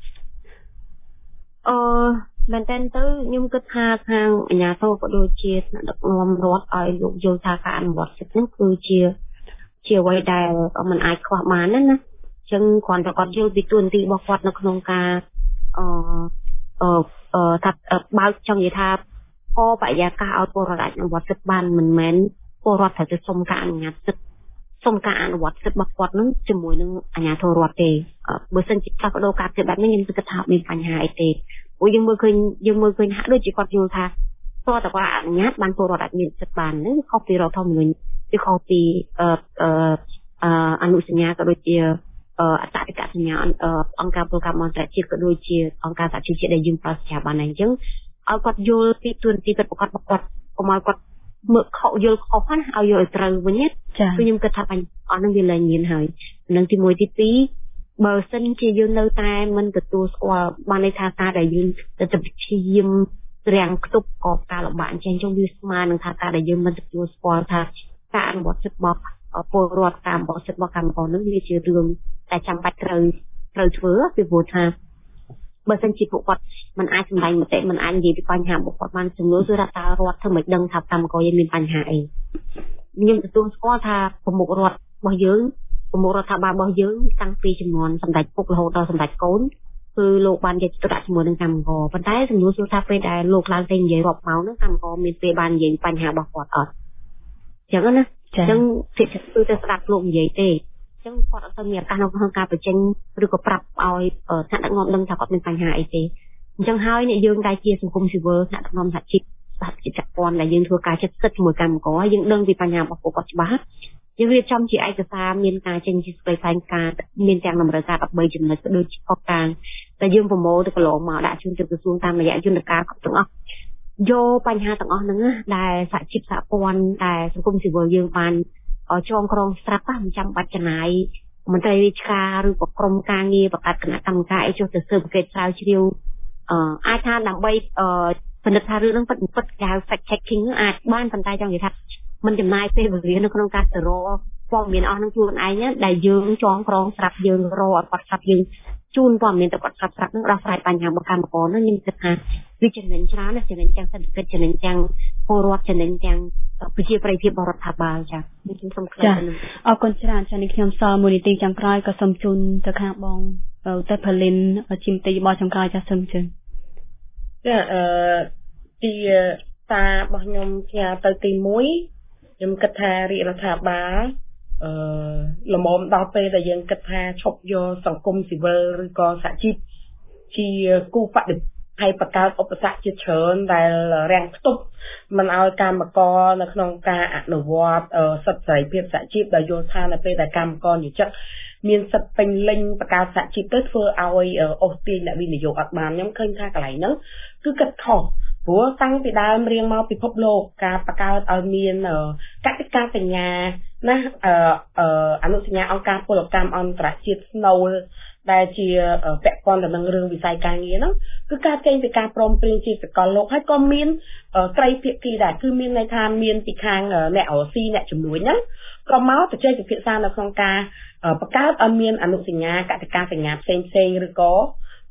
អឺមែនតើទៅខ្ញុំគិតថាខាងអាជ្ញាធរក៏ដូចជាថ្នាក់ដឹកនាំរដ្ឋឲ្យលោកយល់ថាការអនុវត្តសិទ្ធិនេះគឺជាជាអ្វីដែលมันអាចខ្វះបានណាណាចឹងគ្រាន់តែគាត់យល់ពីទួនាទីរបស់គាត់នៅក្នុងការអឺអឺអឺថាបើចង់និយាយថាកបរិយាកាសឲ្យពលរដ្ឋអាចអនុវត្តសិទ្ធិបានមិនមែនពលរដ្ឋត្រូវទៅសុំការអនុញ្ញាតសិទ្ធិសុំការអនុវត្តសិទ្ធិរបស់គាត់នឹងជាមួយនឹងអាជ្ញាធររដ្ឋទេបើសិនជាផ្លាស់ប្ដូរការធ្វើបែបនេះខ្ញុំគិតថាមានបញ្ហាអីទេព្រោះយើងមើលឃើញយើងមើលឃើញហាក់ដូចជាគាត់យល់ថាតើតើគាត់អនុញ្ញាតបានពលរដ្ឋអាចមានសិទ្ធិបាននឹងខុសពីរដ្ឋធម្មនុញ្ញវាខុសពីអឺអឺអនុសញ្ញាក៏ដូចជាអត្តតិកសញ្ញាអង្គការពលកម្មអន្តរជាតិក៏ដូចជាអង្គការសហជីវជាតិដែលយើងប្រើស្ថាប័នហ្នឹងអញ្ចឹងឲ្យគាត់យល់ពីទួនាទីពិតប្រាកដរបស់គាត់កុំឲ្យគាត់មើលខុសយល់ខុសណាឲ្យយល់ឲ្យត្រូវវិញណាខ្ញុំគិតថាបញ្ហាអស់ហ្នឹងវាលែងមានហើយនឹងទីមួយទីពីរបើសិនជាយើងនៅតែមិនទទួលស្គាល់បានន័យថាការដែលយើងទៅទៅព្យាយាមរាំងខ្ទប់ក៏ការលំបាកអញ្ចឹងចុងវាស្មើនឹងថាការដែលយើងមិនទទួលស្គាល់ថាការអនុវត្តសិទ្ធិរបស់ពលរដ្ឋតាមបទសិទ្ធិរបស់កម្មករនឹងវាជារឿងតែចាំបាច់ត្រូវត្រូវធ្វើពីព្រោះថាបើសិនជាពួកគាត់មិនអាចសម្ដែងមតិមិនអាចនិយាយពីបញ្ហារបស់គាត់បានសំណួរគឺថាតើរដ្ឋធ្វើមិនដឹងថាកម្មករយើងមានបញ្ហាអីខ្ញុំទទួលស្គាល់ថាប្រមុខរដ្ឋរបស់យើងប្រមុខរដ្ឋាភិបាលរបស់យើងតាំងពីចំនួនសម្ដេចពុករហូតដល់សម្ដេចកូនគឺលោកបានយកចិត្តទុកដាក់ជាមួយនឹងកម្មករប៉ុន្តែសំណួរគឺថាពេលដែលលោកឡើងទៅនិយាយរាប់ម៉ោងហ្នឹងកម្មករមានពេលបាននិយាយបញ្ហារបស់គាត់អត់អញ្ចឹងណាអញ្ចឹងសិទ្ធិគឺទៅស្ដាប់លោកនិយាយទេអញ្ចឹងគាត់អត់ទៅមានឱកាសក្នុងការបញ្ចេញឬក៏ប្រាប់ឲ្យថ្នាក់ដឹកនាំដឹងថាគាត់មានបញ្ហាអីទេអញ្ចឹងហើយអ្នកយើងដែលជាសង្គមស៊ីវិលថ្នាក់ដឹកនាំសហជីពសហជីពពាន់ដែលយើងធ្វើការចិត្តសិទ្ធិជាមួយកម្មករយើងដឹងពីបញ្ហារបស់ពួកគាត់ច្បាស់យើងរៀបចំជាឯកសារមានការចេញជាស្ដីផ្សាយការមានទាំងតម្រូវការដប់បីចំណុចក៏ដូចជាកត់តាំងដែលយើងប្រមូលទៅកន្លងមកដាក់ជូនទៅក្រសួងតាមរយៈយន្តការគ្រប់ទាំងអស់យកបញ្ហាទាំងអស់ហ្នឹងដែលសហជីពសហព័ន្ធដែលសង្គមស៊ីវិលយើងបានចងក្រងស្រាប់មិនចាំបាច់ចំណាយមន្ត្រីរាជការឬក៏ក្រុមការងារបង្កើតគណៈកម្មការអីចុះទៅស៊ើបអង្កេតស្រាវជ្រាវអឺអាចថាដើម្បីពិនិត្យថារឿងហ្នឹងពិតពិតគេហៅ fact checking អាចបានប៉ុន្តែចង់និយាយថាមិនចំណាយពេលវេលានៅក្នុងការទៅរកព័ត៌មានអស់ហ្នឹងខ្លួនឯងដែលយើងចងក្រងស្រាប់យើងរកឲ្យគាត់ស្រាប់យើងជូនព័ត៌មានទៅគាត់ស្រាប់ស្រាប់ហ្នឹងដោះស្រាយបញ្ហារបស់កម្មករហ្នឹងខ្ញុំគិតថាវាចំណេញច្រើនណាស់ចំណេញទាំងសេដ្ឋកិច្ចចំណេញទាំងពលរដ្ឋចំណេញទាំងប្រជាប្រិយភាពរបស់រដ្ឋាភិបាលចា៎ខ្ញុំសូមខ្លីហ្នឹងអរគុណច្រើនចា៎នេះខ្ញុំសល់មួយនាទីចុងក្រោយក៏សូមជូនទៅខាងបងទៅផលិនជាមតិរបស់ចុងក្រោយចា៎សូមជឿចាអឺទីតារបស់ខ្ញុំផ្ញើទៅទីមួយខ្ញុំគិតថារាជរដ្ឋាភិបាលអឺលំមដល់ពេលដែលយើងគិតថាឈប់យកសង្គមស៊ីវិលឬក៏សហជីពជាគូបដិហើយបង្កើតឧបសគ្គជាច្រើនដែលរាំងខ្ទប់មិនឲ្យកម្មករនៅក្នុងការអនុវត្តសិទ្ធិសេរីភាពសហជីពដែលយល់ថានៅពេលដែលកម្មករនិយោជិតមានសិទ្ធិពេញលេញបង្កើតសហជីពទៅធ្វើឲ្យអូសទាញអ្នកវិនិយោគអត់បានខ្ញុំឃើញថាកន្លែងហ្នឹងគឺគិតខុសព្រោះតាំងពីដើមរៀងមកពិភពលោកការបង្កើតឲ្យមានកតិកាសញ្ញាណាអឺអនុសញ្ញាអង្គការពលកម្មអន្តរជាតិ Snow ដែលជាពាក់ព័ន្ធទៅនឹងរឿងវិស័យការងារហ្នឹងគឺការចេញពីការព្រមព្រៀងជាសកលលោកហើយក៏មានត្រីភាគីដែរគឺមានន័យថាមានពីខាងអ្នករស៊ីអ្នកជំនួយហ្នឹងក៏មកទៅចេញពិភាក្សានៅក្នុងការបង្កើតឲ្យមានអនុសញ្ញាកតិកាសញ្ញាផ្សេងផ្សេងឬក៏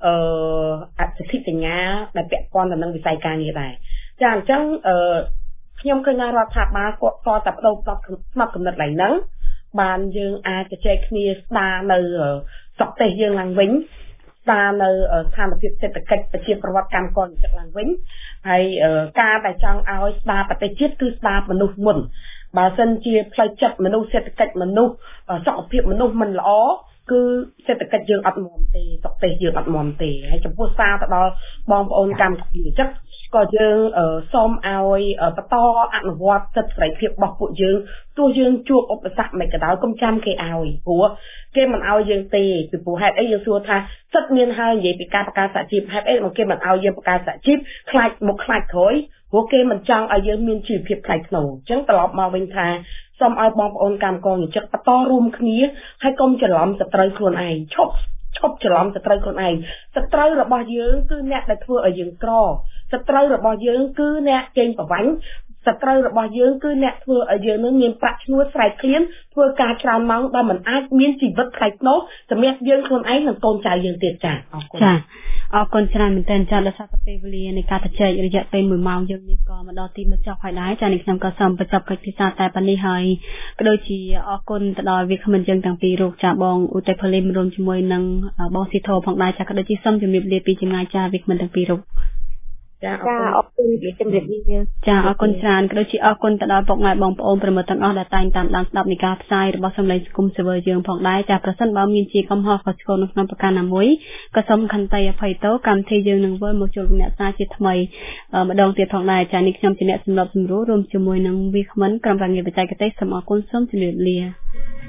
អឺអតិថិសញ្ញាដែលពាក់ព័ន្ធទៅនឹងវិស័យការងារដែរចាអញ្ចឹងអឺខ្ញុំឃើញថារដ្ឋាភិបាលគាត់ក៏តែបដូរផ្នត់ផ្នត់កំណត់ឡើងហ្នឹងបានយើងអាចជជែកគ្នាស្ដារនៅស្រុកទេសយើងឡើងវិញស្ដារនៅស្ថានភាពសេដ្ឋកិច្ចប្រជាពលរដ្ឋកម្មករចិត្តឡើងវិញហើយការដែលចង់ឲ្យស្ដារប្រទេសជាតិគឺស្ដារមនុស្សមុនបើសិនជាផ្លូវចិត្តមនុស្សសេដ្ឋកិច្ចមនុស្សសុខភាពមនុស្សមិនល្អគឺសេដ្ឋកិច្ចយើងអត់មាំទេស្រុកទេសយើងអត់មាំទេហើយចំពោះសារទៅដល់បងប្អូនកម្មករចិត្តក៏យើងសូមឲ្យបន្តអនុវត្តសិទ្ធិសេរីភាពរបស់ពួកយើងទោះយើងជួបឧបសគ្គមិនក៏ដោយកុំចាំគេឲ្យព្រោះគេមិនឲ្យយើងទេពីព្រោះហេតុអីយើងសួរថាសិទ្ធិមានហើយនិយាយពីការបង្កើតសហជីពហេតុអីមកគេមិនឲ្យយើងបង្កើតសហជីពខ្លាចមុខខ្លាចក្រោយព្រោះគេមិនចង់ឲ្យយើងមានជីវភាពថ្លៃថ្នូរអញ្ចឹងត្រឡប់មកវិញថាសូមឲ្យបងប្អូនកម្មករចិត្តបន្តរួមគ្នាហើយកុំច្រឡំសត្រូវខ្លួនឯងឈប់ឈប់ច្រឡំសត្រូវខ្លួនឯងសត្រូវរបស់យើងគឺអ្នកដែលធ្វើឲ្យយើងក្រសត្រូវរបស់យើងគឺអ្នកកេងប្រវ័ញ្ចសត្រូវរបស់យើងគឺអ្នកធ្វើឲ្យយើងនឹងមានប្រាក់ឈ្នួលស្រែកឃ្លានធ្វើការច្រើនម៉ោងដែលមិនអាចមានជីវិតថ្លៃថ្នូរសម្រាប់យើងខ្លួនឯងនិងកូនចៅយើងទៀតចា៎អរគុណចា៎អរគុណច្រើនមែនទែនចា៎ដោយសារតែពេលវេលានៃការជជែករយៈពេលមួយម៉ោងយើងនេះក៏មកដល់ទីបញ្ចប់ហើយដែរចា៎នេះខ្ញុំក៏សូមបញ្ចប់កិច្ចពិសាតែប៉ុណ្នេះហើយក៏ដូចជាអរគុណទៅដល់វាគ្មិនយើងទាំងពីររូបចា៎បងឧត្តមផលីមរួមជាមួយនឹងបងស៊ីធរផងដែរចា៎ក៏ដូចជាសូមជម្រាបលាពីចម្ងាយចា៎វាគ្មិនទាំងពីររូបចាអរគុណជំរាបលាចាអរគុណច្រើនក៏ដូចជាអរគុណទៅដល់ពុកម៉ែបងប្អូនប្រិមត្តទាំងអស់ដែលតែងតាមដានស្ដាប់នៃការផ្សាយរបស់សម្លេងសង្គមស៊ីវិលយើងផងដែរចាប្រសិនបើមានជាកំហុសខុសឆ្គងនៅក្នុងប្រការណាមួយក៏សូមខន្តីអភ័យទោសកម្មវិធីយើងនឹងវិលមកជួបអ្នកសាជាថ្មីម្ដងទៀតផងដែរចានេះខ្ញុំជាអ្នកសម្របសម្រួលរួមជាមួយនឹងវាគ្មិនក្រុមការងារបច្ចេកទេសសូមអរគុណសូមជម្រាបលា